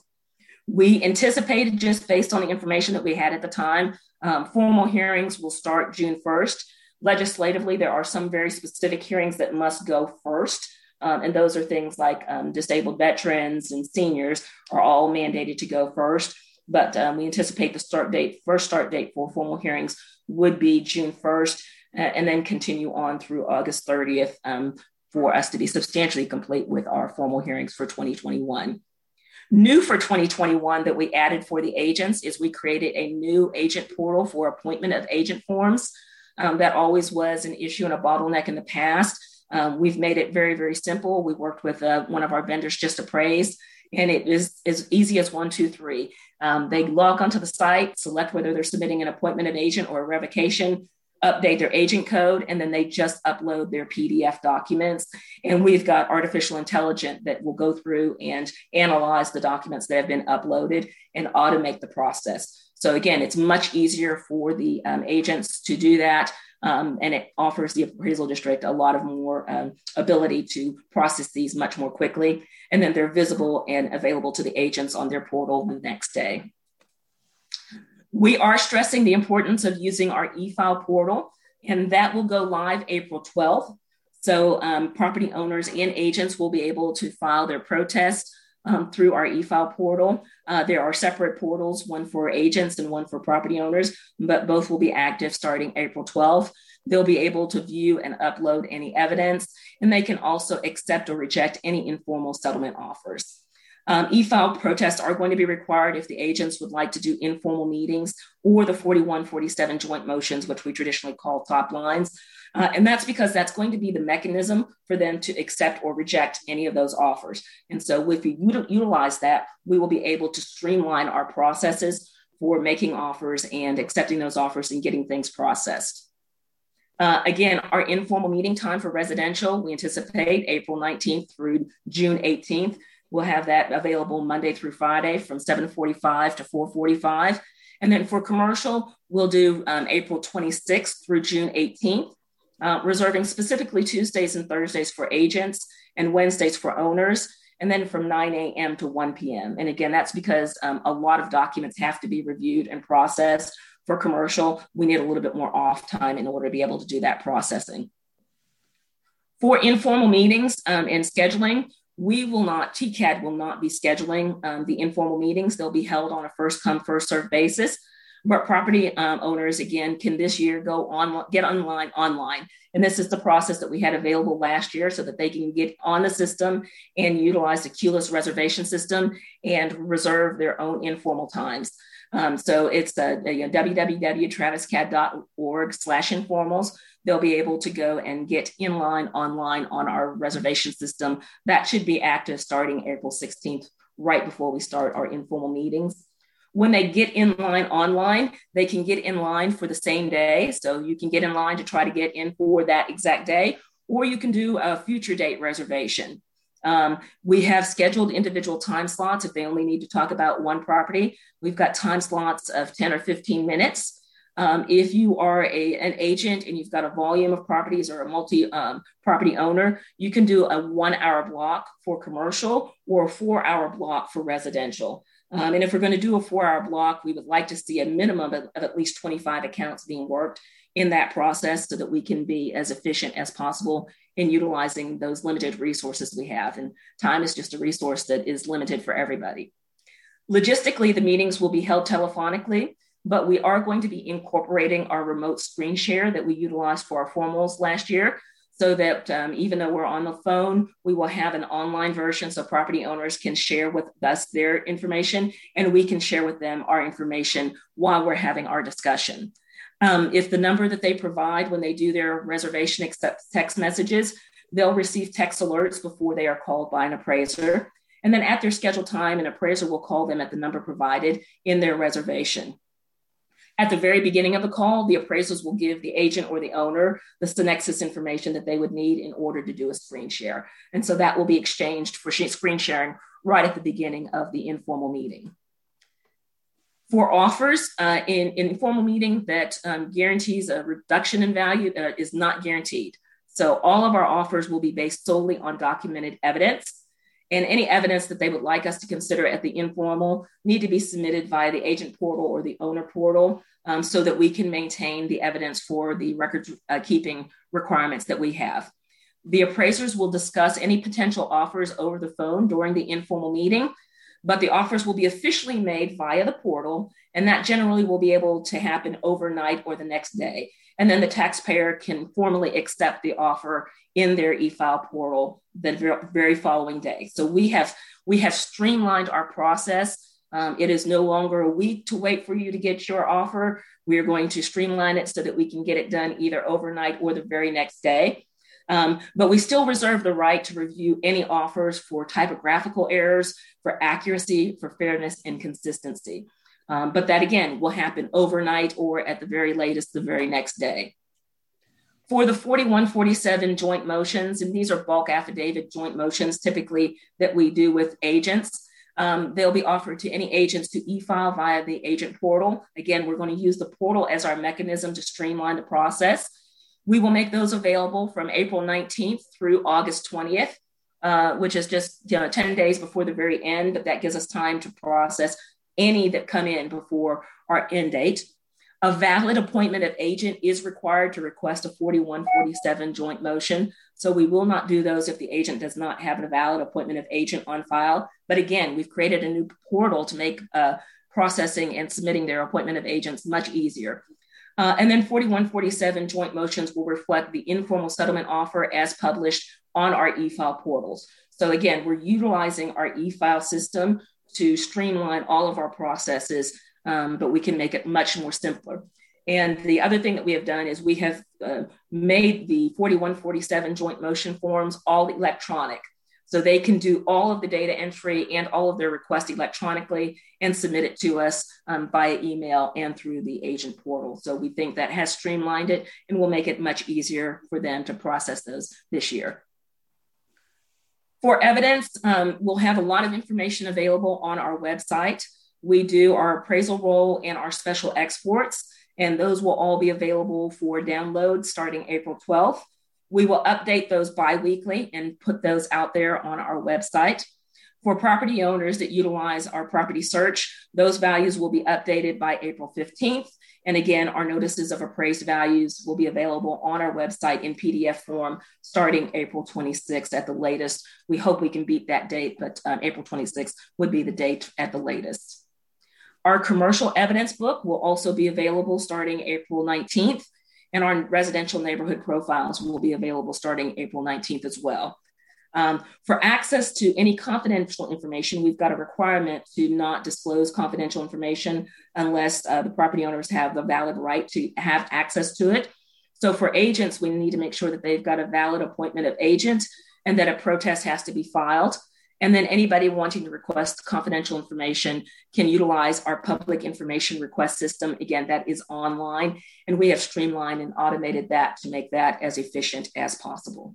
We anticipated, just based on the information that we had at the time, um, formal hearings will start June first. Legislatively, there are some very specific hearings that must go first. Um, and those are things like um, disabled veterans and seniors are all mandated to go first. But um, we anticipate the start date, first start date for formal hearings would be June first, uh, and then continue on through August thirtieth um, for us to be substantially complete with our formal hearings for twenty twenty-one. New for twenty twenty-one that we added for the agents is we created a new agent portal for appointment of agent forms. Um, that always was an issue and a bottleneck in the past. Um, we've made it very, very simple. We worked with uh, one of our vendors, Just Appraised, and it is as easy as one, two, three. Um, they log onto the site, select whether they're submitting an appointment of agent or a revocation, update their agent code, and then they just upload their P D F documents. And we've got artificial intelligence that will go through and analyze the documents that have been uploaded and automate the process. So again, it's much easier for the um, agents to do that. Um, and it offers the appraisal district a lot of more um, ability to process these much more quickly. And then they're visible and available to the agents on their portal the next day. We are stressing the importance of using our e-file portal, and that will go live April twelfth. So um, property owners and agents will be able to file their protest um, through our e-file portal. Uh, there are separate portals, one for agents and one for property owners, but both will be active starting April twelfth. They'll be able to view and upload any evidence, and they can also accept or reject any informal settlement offers. Um, e-file protests are going to be required if the agents would like to do informal meetings or the forty-one forty-seven joint motions, which we traditionally call top lines. Uh, and that's because that's going to be the mechanism for them to accept or reject any of those offers. And so if we util- utilize that, we will be able to streamline our processes for making offers and accepting those offers and getting things processed. Uh, again, our informal meeting time for residential, we anticipate April nineteenth through June eighteenth. We'll have that available Monday through Friday from seven forty-five to four forty-five. And then for commercial, we'll do um, April twenty-sixth through June eighteenth, uh, reserving specifically Tuesdays and Thursdays for agents and Wednesdays for owners, and then from nine a.m. to one p.m. And again, that's because um, a lot of documents have to be reviewed and processed. For commercial, we need a little bit more off time in order to be able to do that processing. For informal meetings um, and scheduling, we will not, T C A D will not be scheduling um, the informal meetings. They'll be held on a first come, first served basis. But property um, owners, again, can this year go on, get online online. And this is the process that we had available last year so that they can get on the system and utilize the Q-less reservation system and reserve their own informal times. Um, so it's uh, you know, w w w dot travis cad dot org slash informals. They'll be able to go and get in line online on our reservation system. That should be active starting April sixteenth, right before we start our informal meetings. When they get in line online, they can get in line for the same day. So you can get in line to try to get in for that exact day, or you can do a future date reservation. Um, we have scheduled individual time slots if they only need to talk about one property. We've got time slots of ten or fifteen minutes. Um, if you are a, an agent and you've got a volume of properties or a multi um, property owner, you can do a one hour block for commercial or a four hour block for residential. Um, and if we're going to do a four hour block, we would like to see a minimum of, of at least twenty-five accounts being worked in that process so that we can be as efficient as possible in utilizing those limited resources we have. And time is just a resource that is limited for everybody. Logistically, the meetings will be held telephonically, but we are going to be incorporating our remote screen share that we utilized for our formals last year, so that um, even though we're on the phone, we will have an online version so property owners can share with us their information and we can share with them our information while we're having our discussion. Um, if the number that they provide when they do their reservation accepts text messages, they'll receive text alerts before they are called by an appraiser. And then at their scheduled time, an appraiser will call them at the number provided in their reservation. At the very beginning of the call, the appraisers will give the agent or the owner the Synexus information that they would need in order to do a screen share. And so that will be exchanged for screen sharing right at the beginning of the informal meeting. For offers, uh, in an informal meeting that um, guarantees a reduction in value uh, is not guaranteed. So all of our offers will be based solely on documented evidence. And any evidence that they would like us to consider at the informal need to be submitted via the agent portal or the owner portal um, so that we can maintain the evidence for the record uh, keeping requirements that we have. The appraisers will discuss any potential offers over the phone during the informal meeting, but the offers will be officially made via the portal, and that generally will be able to happen overnight or the next day. And then the taxpayer can formally accept the offer in their e-file portal the very following day. So we have we have streamlined our process. Um, it is no longer a week to wait for you to get your offer. We are going to streamline it so that we can get it done either overnight or the very next day. Um, but we still reserve the right to review any offers for typographical errors, for accuracy, for fairness, and consistency. Um, but that, again, will happen overnight or at the very latest, the very next day. For the forty-one forty-seven joint motions, and these are bulk affidavit joint motions typically that we do with agents, um, they'll be offered to any agents to e-file via the agent portal. Again, we're going to use the portal as our mechanism to streamline the process. We will make those available from April nineteenth through August twentieth, uh, which is just you know, ten days before the very end, but that gives us time to process any that come in before our end date. A valid appointment of agent is required to request a forty-one forty-seven joint motion. So we will not do those if the agent does not have a valid appointment of agent on file. But again, we've created a new portal to make uh, processing and submitting their appointment of agents much easier. Uh, and then forty-one forty-seven joint motions will reflect the informal settlement offer as published on our e-file portals. So again, we're utilizing our e-file system to streamline all of our processes, um, but we can make it much more simpler. And the other thing that we have done is we have uh, made the forty-one forty-seven joint motion forms all electronic. So they can do all of the data entry and all of their requests electronically and submit it to us um, via email and through the agent portal. So we think that has streamlined it and will make it much easier for them to process those this year. For evidence, um, we'll have a lot of information available on our website. We do our appraisal roll and our special exports, and those will all be available for download starting April twelfth. We will update those bi-weekly and put those out there on our website. For property owners that utilize our property search, those values will be updated by April fifteenth. And again, our notices of appraised values will be available on our website in P D F form starting April twenty-sixth at the latest. We hope we can beat that date, but um, April twenty-sixth would be the date at the latest. Our commercial evidence book will also be available starting April nineteenth, and our residential neighborhood profiles will be available starting April nineteenth as well. Um, for access to any confidential information, we've got a requirement to not disclose confidential information unless uh, the property owners have the valid right to have access to it. So for agents, we need to make sure that they've got a valid appointment of agent and that a protest has to be filed. And then anybody wanting to request confidential information can utilize our public information request system. Again, that is online, and we have streamlined and automated that to make that as efficient as possible.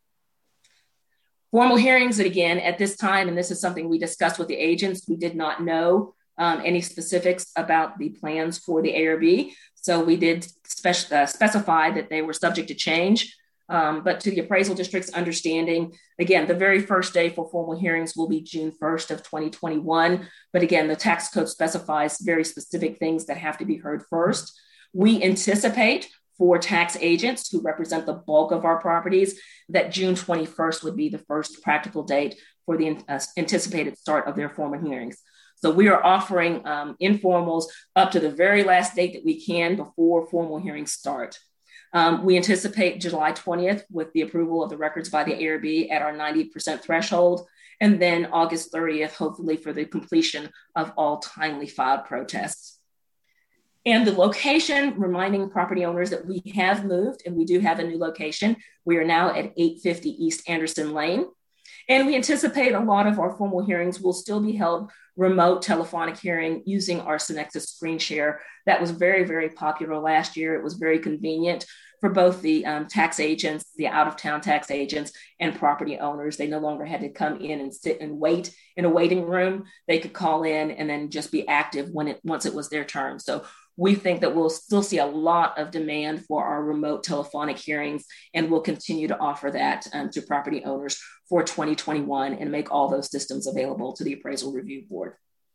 Formal hearings, and again, at this time, and this is something we discussed with the agents, we did not know um, any specifics about the plans for the A R B. So we did spec- uh, specify that they were subject to change. Um, but to the appraisal district's understanding, again, the very first day for formal hearings will be June first of twenty twenty-one. But again, the tax code specifies very specific things that have to be heard first. We anticipate for tax agents who represent the bulk of our properties that June twenty-first would be the first practical date for the uh, anticipated start of their formal hearings. So we are offering um, informals up to the very last date that we can before formal hearings start. Um, we anticipate July twentieth with the approval of the records by the A R B at our ninety percent threshold, and then August thirtieth, hopefully for the completion of all timely filed protests. And the location, reminding property owners that we have moved and we do have a new location. We are now at eight fifty East Anderson Lane. And we anticipate a lot of our formal hearings will still be held remote telephonic hearing using our Synexus screen share. That was very, very popular last year. It was very convenient for both the um, tax agents, the out-of-town tax agents, and property owners. They no longer had to come in and sit and wait in a waiting room. They could call in and then just be active when it once it was their turn. So we think that we'll still see a lot of demand for our remote telephonic hearings, and we'll continue to offer that um, to property owners for twenty twenty-one and make all those systems available to the Appraisal Review Board.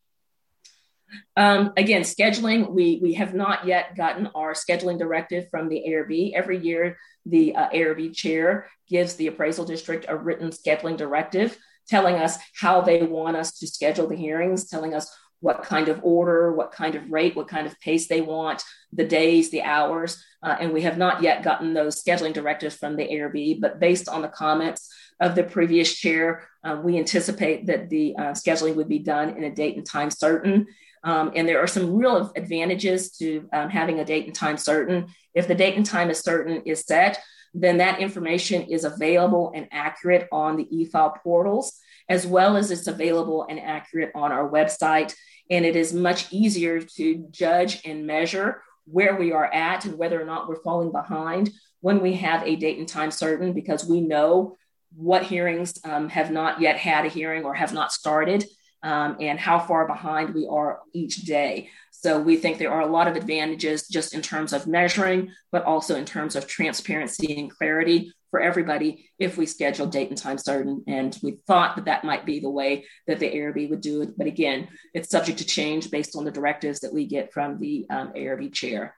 Um, again, scheduling, we, we have not yet gotten our scheduling directive from the A R B. Every year, the uh, A R B chair gives the appraisal district a written scheduling directive telling us how they want us to schedule the hearings, telling us what kind of order, what kind of rate, what kind of pace they want, the days, the hours. Uh, and we have not yet gotten those scheduling directives from the A R B, but based on the comments of the previous chair, uh, we anticipate that the uh, scheduling would be done in a date and time certain. Um, and there are some real advantages to um, having a date and time certain. If the date and time is certain is set, then that information is available and accurate on the e-file portals, as well as it's available and accurate on our website. And it is much easier to judge and measure where we are at and whether or not we're falling behind when we have a date and time certain, because we know what hearings um, have not yet had a hearing or have not started, um, and how far behind we are each day. So we think there are a lot of advantages just in terms of measuring, but also in terms of transparency and clarity for everybody if we schedule date and time certain. And we thought that that might be the way that the A R B would do it. But again, it's subject to change based on the directives that we get from the um, A R B chair.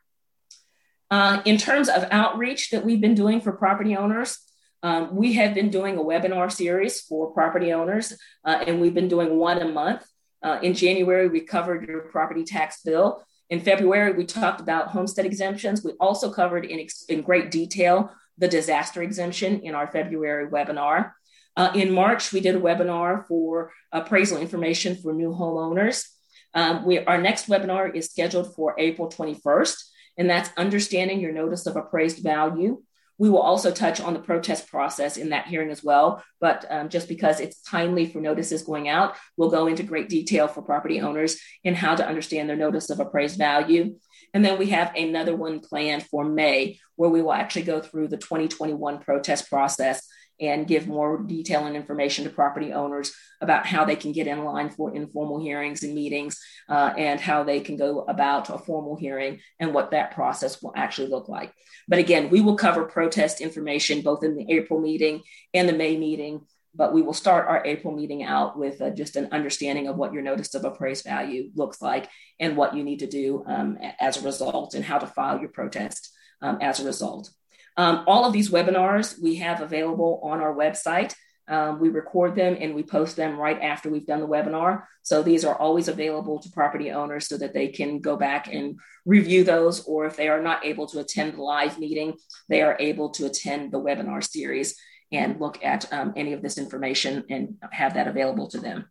Uh, in terms of outreach that we've been doing for property owners, um, we have been doing a webinar series for property owners, uh, and we've been doing one a month. Uh, in January, we covered your property tax bill. In February, we talked about homestead exemptions. We also covered in, in great detail the disaster exemption in our February webinar. Uh, in March, we did a webinar for appraisal information for new homeowners. Um, we, our next webinar is scheduled for April twenty-first, and that's understanding your notice of appraised value. We will also touch on the protest process in that hearing as well, but um, just because it's timely for notices going out, we'll go into great detail for property owners in how to understand their notice of appraised value. And then we have another one planned for May, where we will actually go through the twenty twenty-one protest process and give more detail and information to property owners about how they can get in line for informal hearings and meetings, uh, and how they can go about a formal hearing and what that process will actually look like. But again, we will cover protest information both in the April meeting and the May meeting, but we will start our April meeting out with uh, just an understanding of what your notice of appraised value looks like and what you need to do um, as a result and how to file your protest um, as a result. Um, all of these webinars we have available on our website. Um, we record them and we post them right after we've done the webinar. So these are always available to property owners so that they can go back and review those, or if they are not able to attend the live meeting, they are able to attend the webinar series and look at um, any of this information and have that available to them.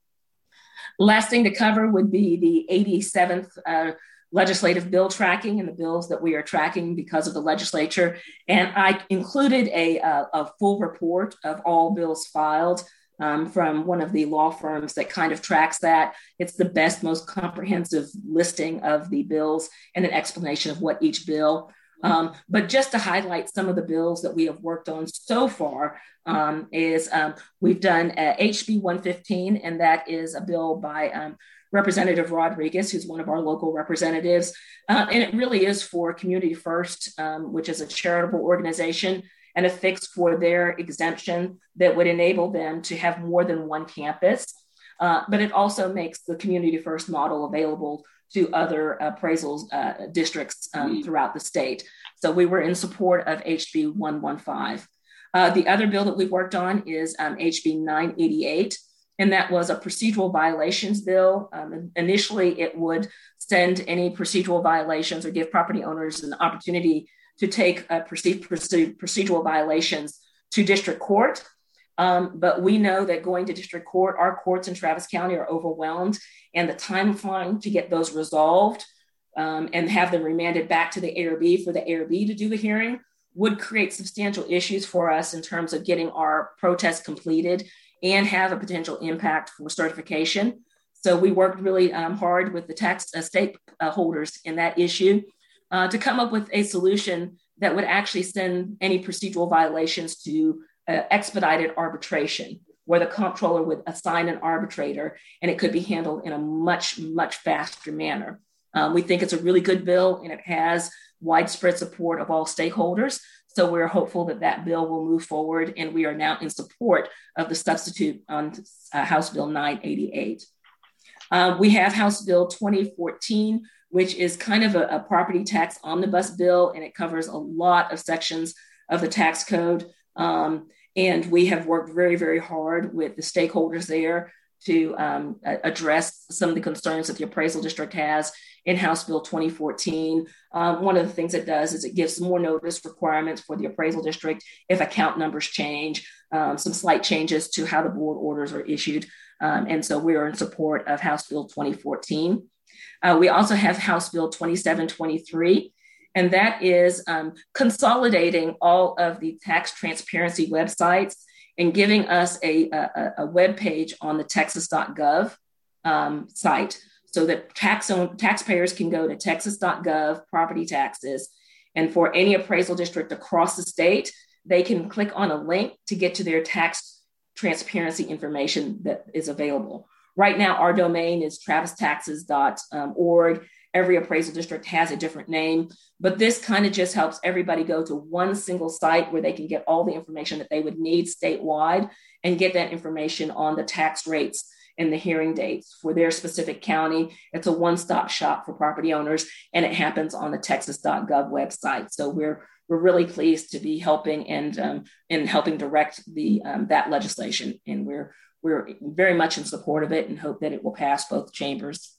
Last thing to cover would be the eighty-seventh uh, legislative bill tracking and the bills that we are tracking because of the legislature. And I included a, a, a full report of all bills filed um, from one of the law firms that kind of tracks that. It's the best, most comprehensive listing of the bills and an explanation of what each bill. Um, but just to highlight some of the bills that we have worked on so far um, is um, we've done uh, H B one fifteen, and that is a bill by um, Representative Rodriguez, who's one of our local representatives. Uh, and it really is for Community First, um, which is a charitable organization, and a fix for their exemption that would enable them to have more than one campus. Uh, but it also makes the Community First model available to other appraisals uh, districts um, throughout the state. So we were in support of H B one fifteen. Uh, the other bill that we've worked on is um, H B nine eighty-eight. And that was a procedural violations bill. Um, initially, it would send any procedural violations or give property owners an opportunity to take uh, procedural violations to district court. Um, but we know that going to district court, our courts in Travis County are overwhelmed, and the timeline to get those resolved um, and have them remanded back to the A R B for the A R B to do the hearing would create substantial issues for us in terms of getting our protest completed and have a potential impact for certification. So we worked really um, hard with the tax uh, stakeholders in that issue uh, to come up with a solution that would actually send any procedural violations to uh, expedited arbitration, where the comptroller would assign an arbitrator and it could be handled in a much, much faster manner. Um, we think it's a really good bill, and it has widespread support of all stakeholders. So we're hopeful that that bill will move forward, and we are now in support of the substitute on uh, House Bill nine eighty-eight. Uh, we have House Bill twenty fourteen, which is kind of a, a property tax omnibus bill, and it covers a lot of sections of the tax code. Um, and we have worked very, very hard with the stakeholders there to um, address some of the concerns that the appraisal district has in House Bill twenty fourteen. Um, one of the things it does is it gives more notice requirements for the appraisal district if account numbers change, um, some slight changes to how the board orders are issued. Um, and so we are in support of House Bill twenty fourteen. Uh, we also have House Bill twenty-seven twenty-three, and that is um, consolidating all of the tax transparency websites and giving us a, a, a web page on the texas dot gov um, site, so that tax own, taxpayers can go to texas dot gov property taxes. And for any appraisal district across the state, they can click on a link to get to their tax transparency information that is available. Right now, our domain is travis taxes dot org. Every appraisal district has a different name, but this kind of just helps everybody go to one single site where they can get all the information that they would need statewide and get that information on the tax rates and the hearing dates for their specific county. It's a one-stop shop for property owners, and it happens on the texas dot gov website. So we're we're really pleased to be helping and um, and helping direct the um, that legislation, and we're we're very much in support of it and hope that it will pass both chambers.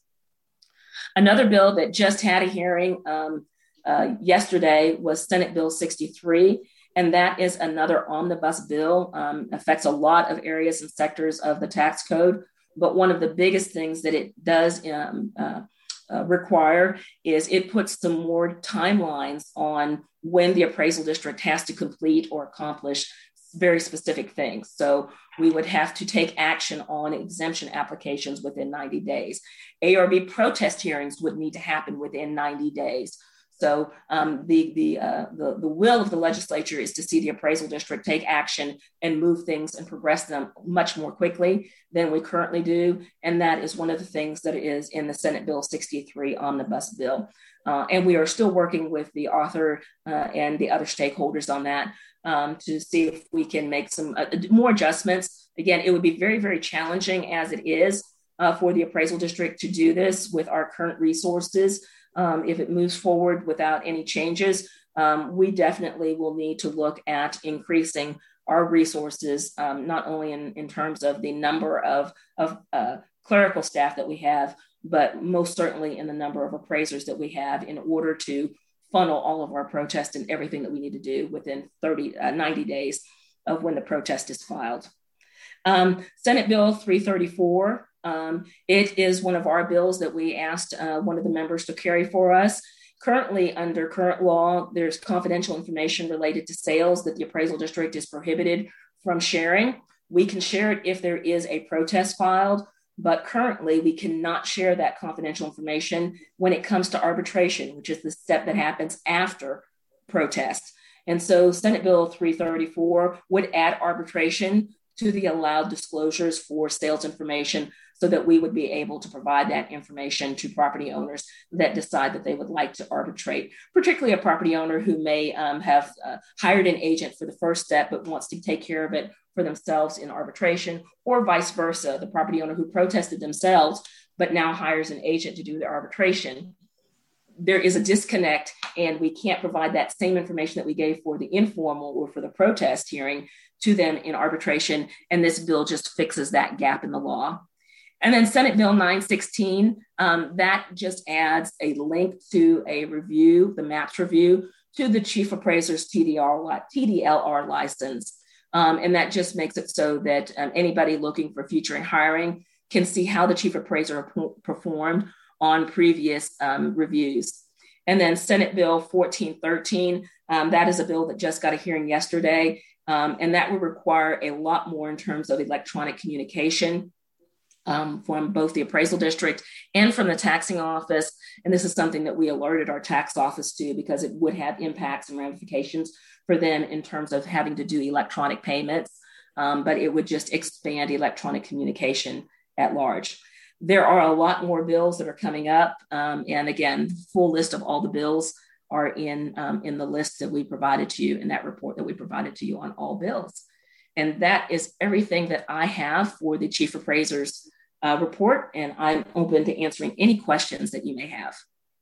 Another bill that just had a hearing um, uh, yesterday was Senate Bill sixty-three, and that is another omnibus bill. Um, affects a lot of areas and sectors of the tax code. But one of the biggest things that it does um, uh, uh, require is it puts some more timelines on when the appraisal district has to complete or accomplish very specific things. So we would have to take action on exemption applications within ninety days. A R B protest hearings would need to happen within ninety days. So um, the, the, uh, the, the will of the legislature is to see the appraisal district take action and move things and progress them much more quickly than we currently do. And that is one of the things that is in the Senate Bill sixty-three omnibus bill. Uh, and we are still working with the author uh, and the other stakeholders on that um, to see if we can make some uh, more adjustments. Again, it would be very, very challenging as it is uh, for the appraisal district to do this with our current resources. Um, if it moves forward without any changes, um, we definitely will need to look at increasing our resources, um, not only in, in terms of the number of, of uh, clerical staff that we have, but most certainly in the number of appraisers that we have in order to funnel all of our protests and everything that we need to do within thirty, uh, ninety days of when the protest is filed. Um, Senate Bill three thirty-four, um, it is one of our bills that we asked uh, one of the members to carry for us. Currently, under current law, there's confidential information related to sales that the appraisal district is prohibited from sharing. We can share it if there is a protest filed, but currently we cannot share that confidential information when it comes to arbitration, which is the step that happens after protest. And so Senate Bill three thirty-four would add arbitration to the allowed disclosures for sales information so that we would be able to provide that information to property owners that decide that they would like to arbitrate, particularly a property owner who may um, have uh, hired an agent for the first step but wants to take care of it for themselves in arbitration, or vice versa, the property owner who protested themselves but now hires an agent to do the arbitration. There is a disconnect, and we can't provide that same information that we gave for the informal or for the protest hearing to them in arbitration, and this bill just fixes that gap in the law. And then Senate Bill nine sixteen, um, that just adds a link to a review, the MAPS review, to the Chief Appraiser's T D L R license. Um, and that just makes it so that um, anybody looking for future hiring can see how the Chief Appraiser performed on previous um, reviews. And then Senate Bill fourteen thirteen, um, that is a bill that just got a hearing yesterday, um, and that will require a lot more in terms of electronic communication um, from both the appraisal district and from the taxing office. And this is something that we alerted our tax office to because it would have impacts and ramifications for them in terms of having to do electronic payments, um, but it would just expand electronic communication at large. There are a lot more bills that are coming up. Um, and again, full list of all the bills are in, um, in the list that we provided to you in that report that we provided to you on all bills. And that is everything that I have for the Chief Appraiser's uh, report. And I'm open to answering any questions that you may have.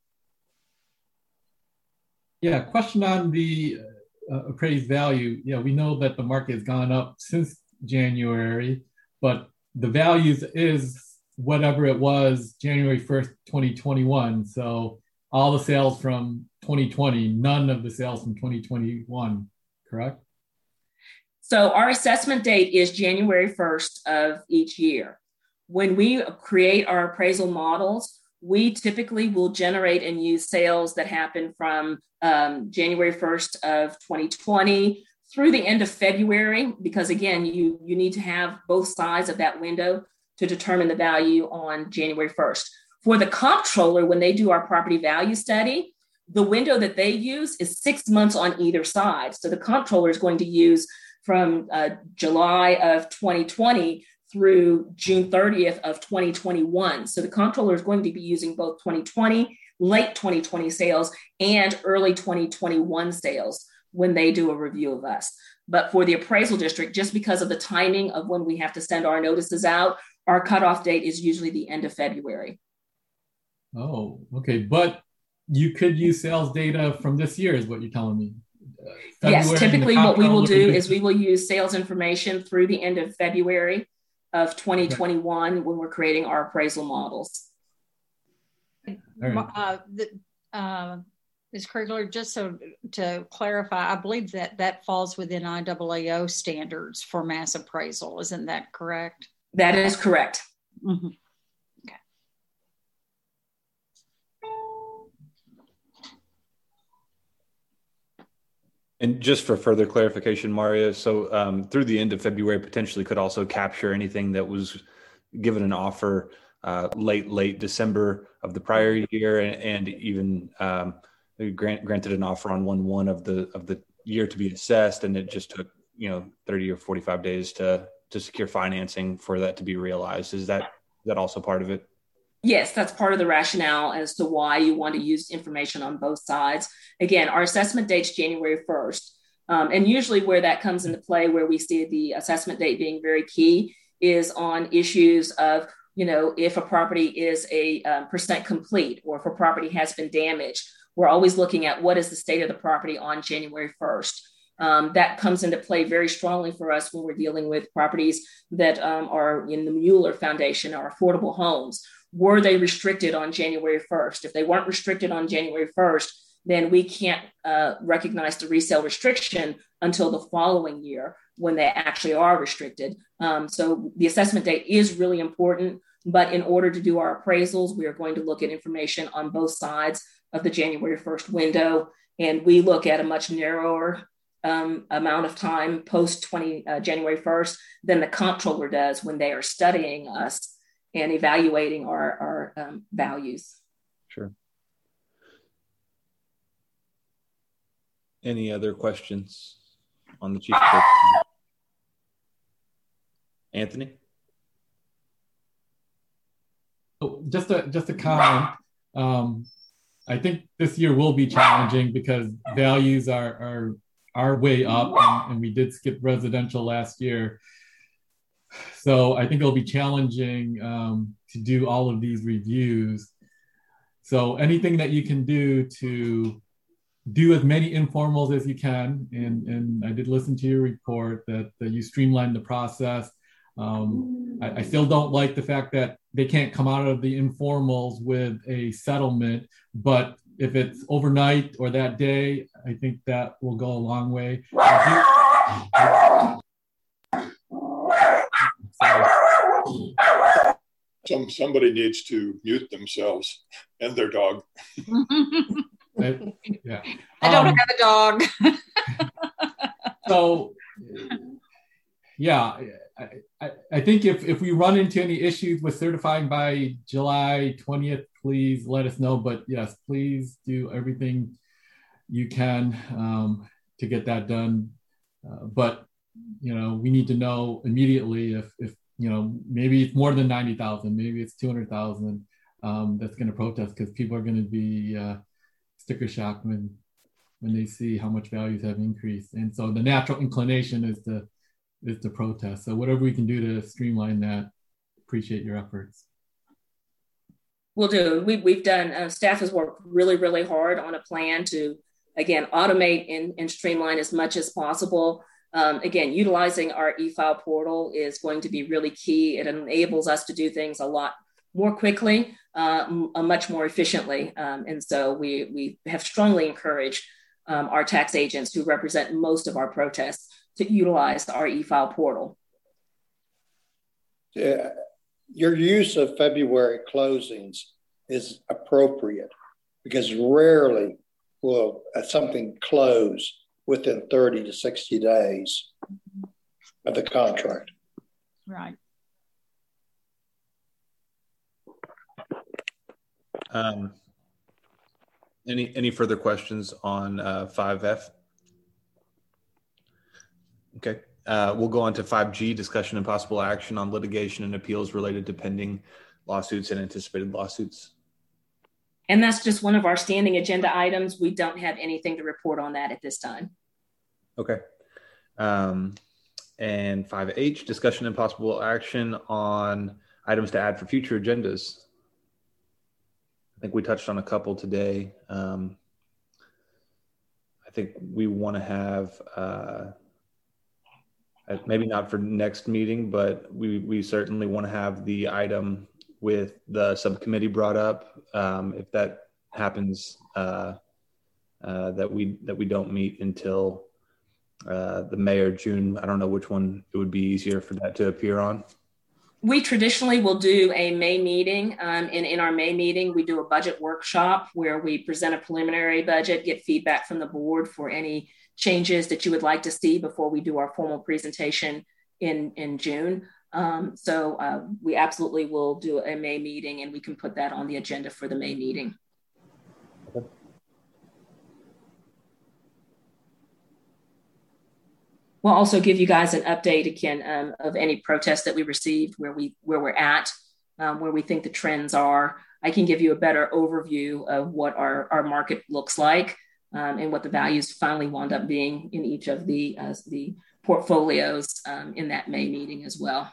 Yeah, question on the uh, appraised value. Yeah, we know that the market has gone up since January, but the values is whatever it was January first, twenty twenty-one. So all the sales from twenty twenty, none of the sales from twenty twenty-one, correct? So our assessment date is January first of each year. When we create our appraisal models, we typically will generate and use sales that happen from um, January first of twenty twenty through the end of February, because again, you, you need to have both sides of that window to determine the value on January first. For the comptroller, when they do our property value study, the window that they use is six months on either side. So the comptroller is going to use from uh, July of twenty twenty through June thirtieth of twenty twenty-one. So the comptroller is going to be using both twenty twenty, late twenty twenty sales and early twenty twenty-one sales when they do a review of us. But for the appraisal district, just because of the timing of when we have to send our notices out, our cutoff date is usually the end of February. Oh, okay. But you could use sales data from this year is what you're telling me. Uh, yes, typically what we will do is we will use sales information through the end of February of twenty twenty-one okay. when we're creating our appraisal models. Right. Uh, the, uh, Miz Kriegler, just so to clarify, I believe that that falls within I A A O standards for mass appraisal. Isn't that correct? That is correct. Mm-hmm. Okay. And just for further clarification, Maria, so um, through the end of February, potentially could also capture anything that was given an offer uh, late, late December of the prior year, and, and even um, grant, granted an offer on one one of the of the year to be assessed, and it just took you know thirty or forty-five days to to secure financing for that to be realized. Is that is that also part of it? Yes, that's part of the rationale as to why you want to use information on both sides. Again, our assessment date's January first. Um, and usually where that comes into play, where we see the assessment date being very key, is on issues of, you know, if a property is a um, percent complete or if a property has been damaged. We're always looking at what is the state of the property on January first. Um, that comes into play very strongly for us when we're dealing with properties that um, are in the Mueller Foundation or affordable homes. Were they restricted on January first? If they weren't restricted on January first, then we can't uh, recognize the resale restriction until the following year when they actually are restricted. Um, so the assessment date is really important, but in order to do our appraisals, we are going to look at information on both sides of the January first window, and we look at a much narrower um, amount of time post twenty uh, January first than the comptroller does when they are studying us and evaluating our, our um, values. Sure. Any other questions on the chief? Anthony? Oh, just a just a comment. Um, I think this year will be challenging because values are are are way up, and, and we did skip residential last year. So I think it'll be challenging um, to do all of these reviews. So anything that you can do to do as many informals as you can, and, and I did listen to your report that, that you streamlined the process. Um, I, I still don't like the fact that they can't come out of the informals with a settlement, but if it's overnight or that day, I think that will go a long way. Some somebody needs to mute themselves and their dog. I, yeah. I don't um, have a dog. So, yeah, I, I, I think if, if we run into any issues with certifying by July twentieth, please let us know. But yes, please do everything you can um, to get that done. Uh, but, you know, we need to know immediately if, if you know, maybe it's more than ninety thousand, maybe it's two hundred thousand um, that's going to protest, because people are going to be uh, sticker shock when when they see how much values have increased. And so the natural inclination is to is to protest. So whatever we can do to streamline that, appreciate your efforts. We'll do. We, we've done, uh, staff has worked really, really hard on a plan to, again, automate and, and streamline as much as possible. Um, again, utilizing our e-file portal is going to be really key. It enables us to do things a lot more quickly, uh, m- much more efficiently. Um, and so we, we have strongly encouraged um, our tax agents who represent most of our protests to utilize our e-file portal. Yeah, your use of February closings is appropriate, because rarely will something close within thirty to sixty days of the contract. Right. Um, any any further questions on uh, five F? Okay, uh, we'll go on to five G, discussion and possible action on litigation and appeals related to pending lawsuits and anticipated lawsuits. And that's just one of our standing agenda items. We don't have anything to report on that at this time. Okay. Um, and five H, discussion and possible action on items to add for future agendas. I think we touched on a couple today. Um, I think we want to have, uh, maybe not for next meeting, but we, we certainly want to have the item with the subcommittee brought up. Um, if that happens, uh, uh, that we that we don't meet until uh, the May or June. I don't know which one it would be easier for that to appear on. We traditionally will do a May meeting. Um, and in our May meeting, we do a budget workshop where we present a preliminary budget, get feedback from the board for any changes that you would like to see before we do our formal presentation in, in June. Um, so uh, we absolutely will do a May meeting, and we can put that on the agenda for the May meeting. Okay. We'll also give you guys an update again um, of any protests that we received, where we where we're at, um, where we think the trends are. I can give you a better overview of what our, our market looks like um, and what the values finally wound up being in each of the uh, the portfolios um, in that May meeting as well.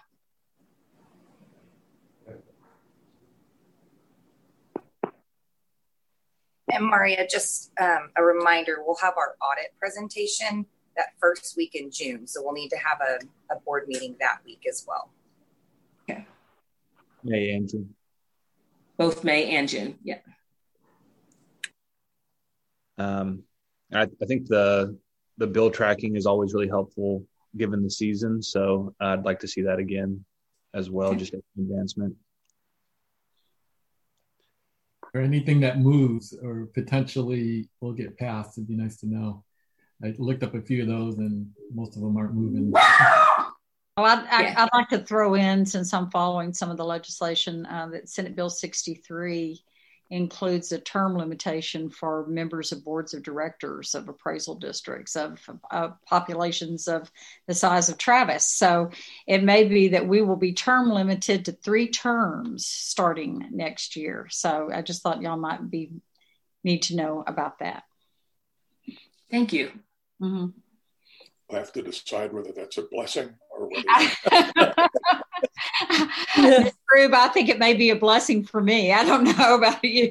And Maria, just um, a reminder, we'll have our audit presentation that first week in June. So we'll need to have a, a board meeting that week as well. Okay. May and June. Both May and June. Yeah. Um, I, I think the the bill tracking is always really helpful given the season. So I'd like to see that again as well, Okay. just as an advancement. Or anything that moves or potentially will get passed. It'd be nice to know. I looked up a few of those and most of them aren't moving. Well, I'd, I, I'd like to throw in, since I'm following some of the legislation, uh, that Senate Bill sixty-three includes a term limitation for members of boards of directors of appraisal districts of, of populations of the size of Travis. So it may be that we will be term limited to three terms starting next year. So I just thought y'all might be need to know about that. Thank you. Mm-hmm. I'll have to decide whether that's a blessing or whether Miz Rube, I think it may be a blessing for me. I don't know about you.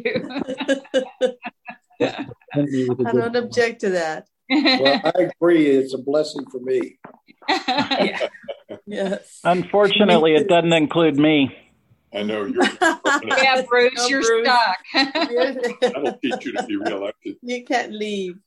I don't object to that. Well, I agree. It's a blessing for me. Yeah. Yes. Unfortunately, it doesn't include me. I know you're. Yeah, Bruce, No, you're Bruce. stuck. That'll teach you to be reelected. You can't leave.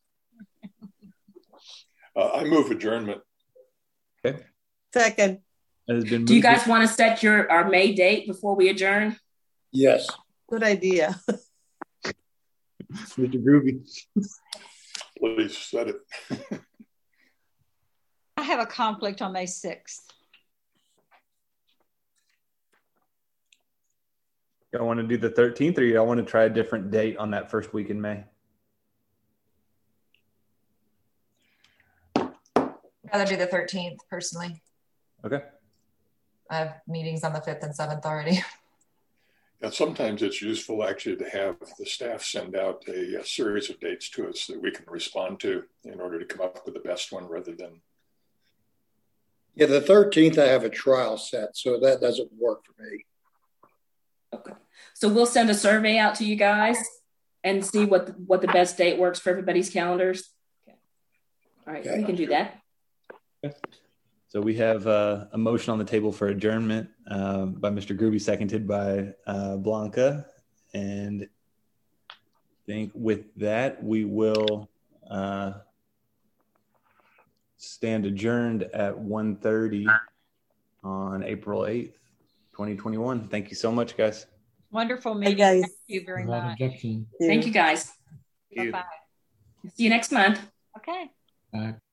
Uh, I move adjournment. Okay. Second. It has been Do you moved- guys want to set your our May date before we adjourn? Yes. Good idea. Mister Groovy. Please set it. I have a conflict on May sixth. Y'all want to do the thirteenth, or y'all want to try a different date on that first week in May? I'd rather do the thirteenth personally. Okay. I have meetings on the fifth and seventh already. And sometimes it's useful actually to have the staff send out a, a series of dates to us that we can respond to in order to come up with the best one rather than. Yeah, the thirteenth, I have a trial set, so that doesn't work for me. Okay. So we'll send a survey out to you guys and see what the, what the best date works for everybody's calendars. Okay. All right, Okay. we can do that. So we have uh, a motion on the table for adjournment uh, by Mister Groovy, seconded by uh, Blanca. And I think with that, we will uh, stand adjourned at one thirty on April eighth, twenty twenty-one. Thank you so much, guys. Wonderful meeting. guys. Thank you very Without much. objection. Thank you guys. Thank you. Bye-bye. See you next month. Okay. Bye.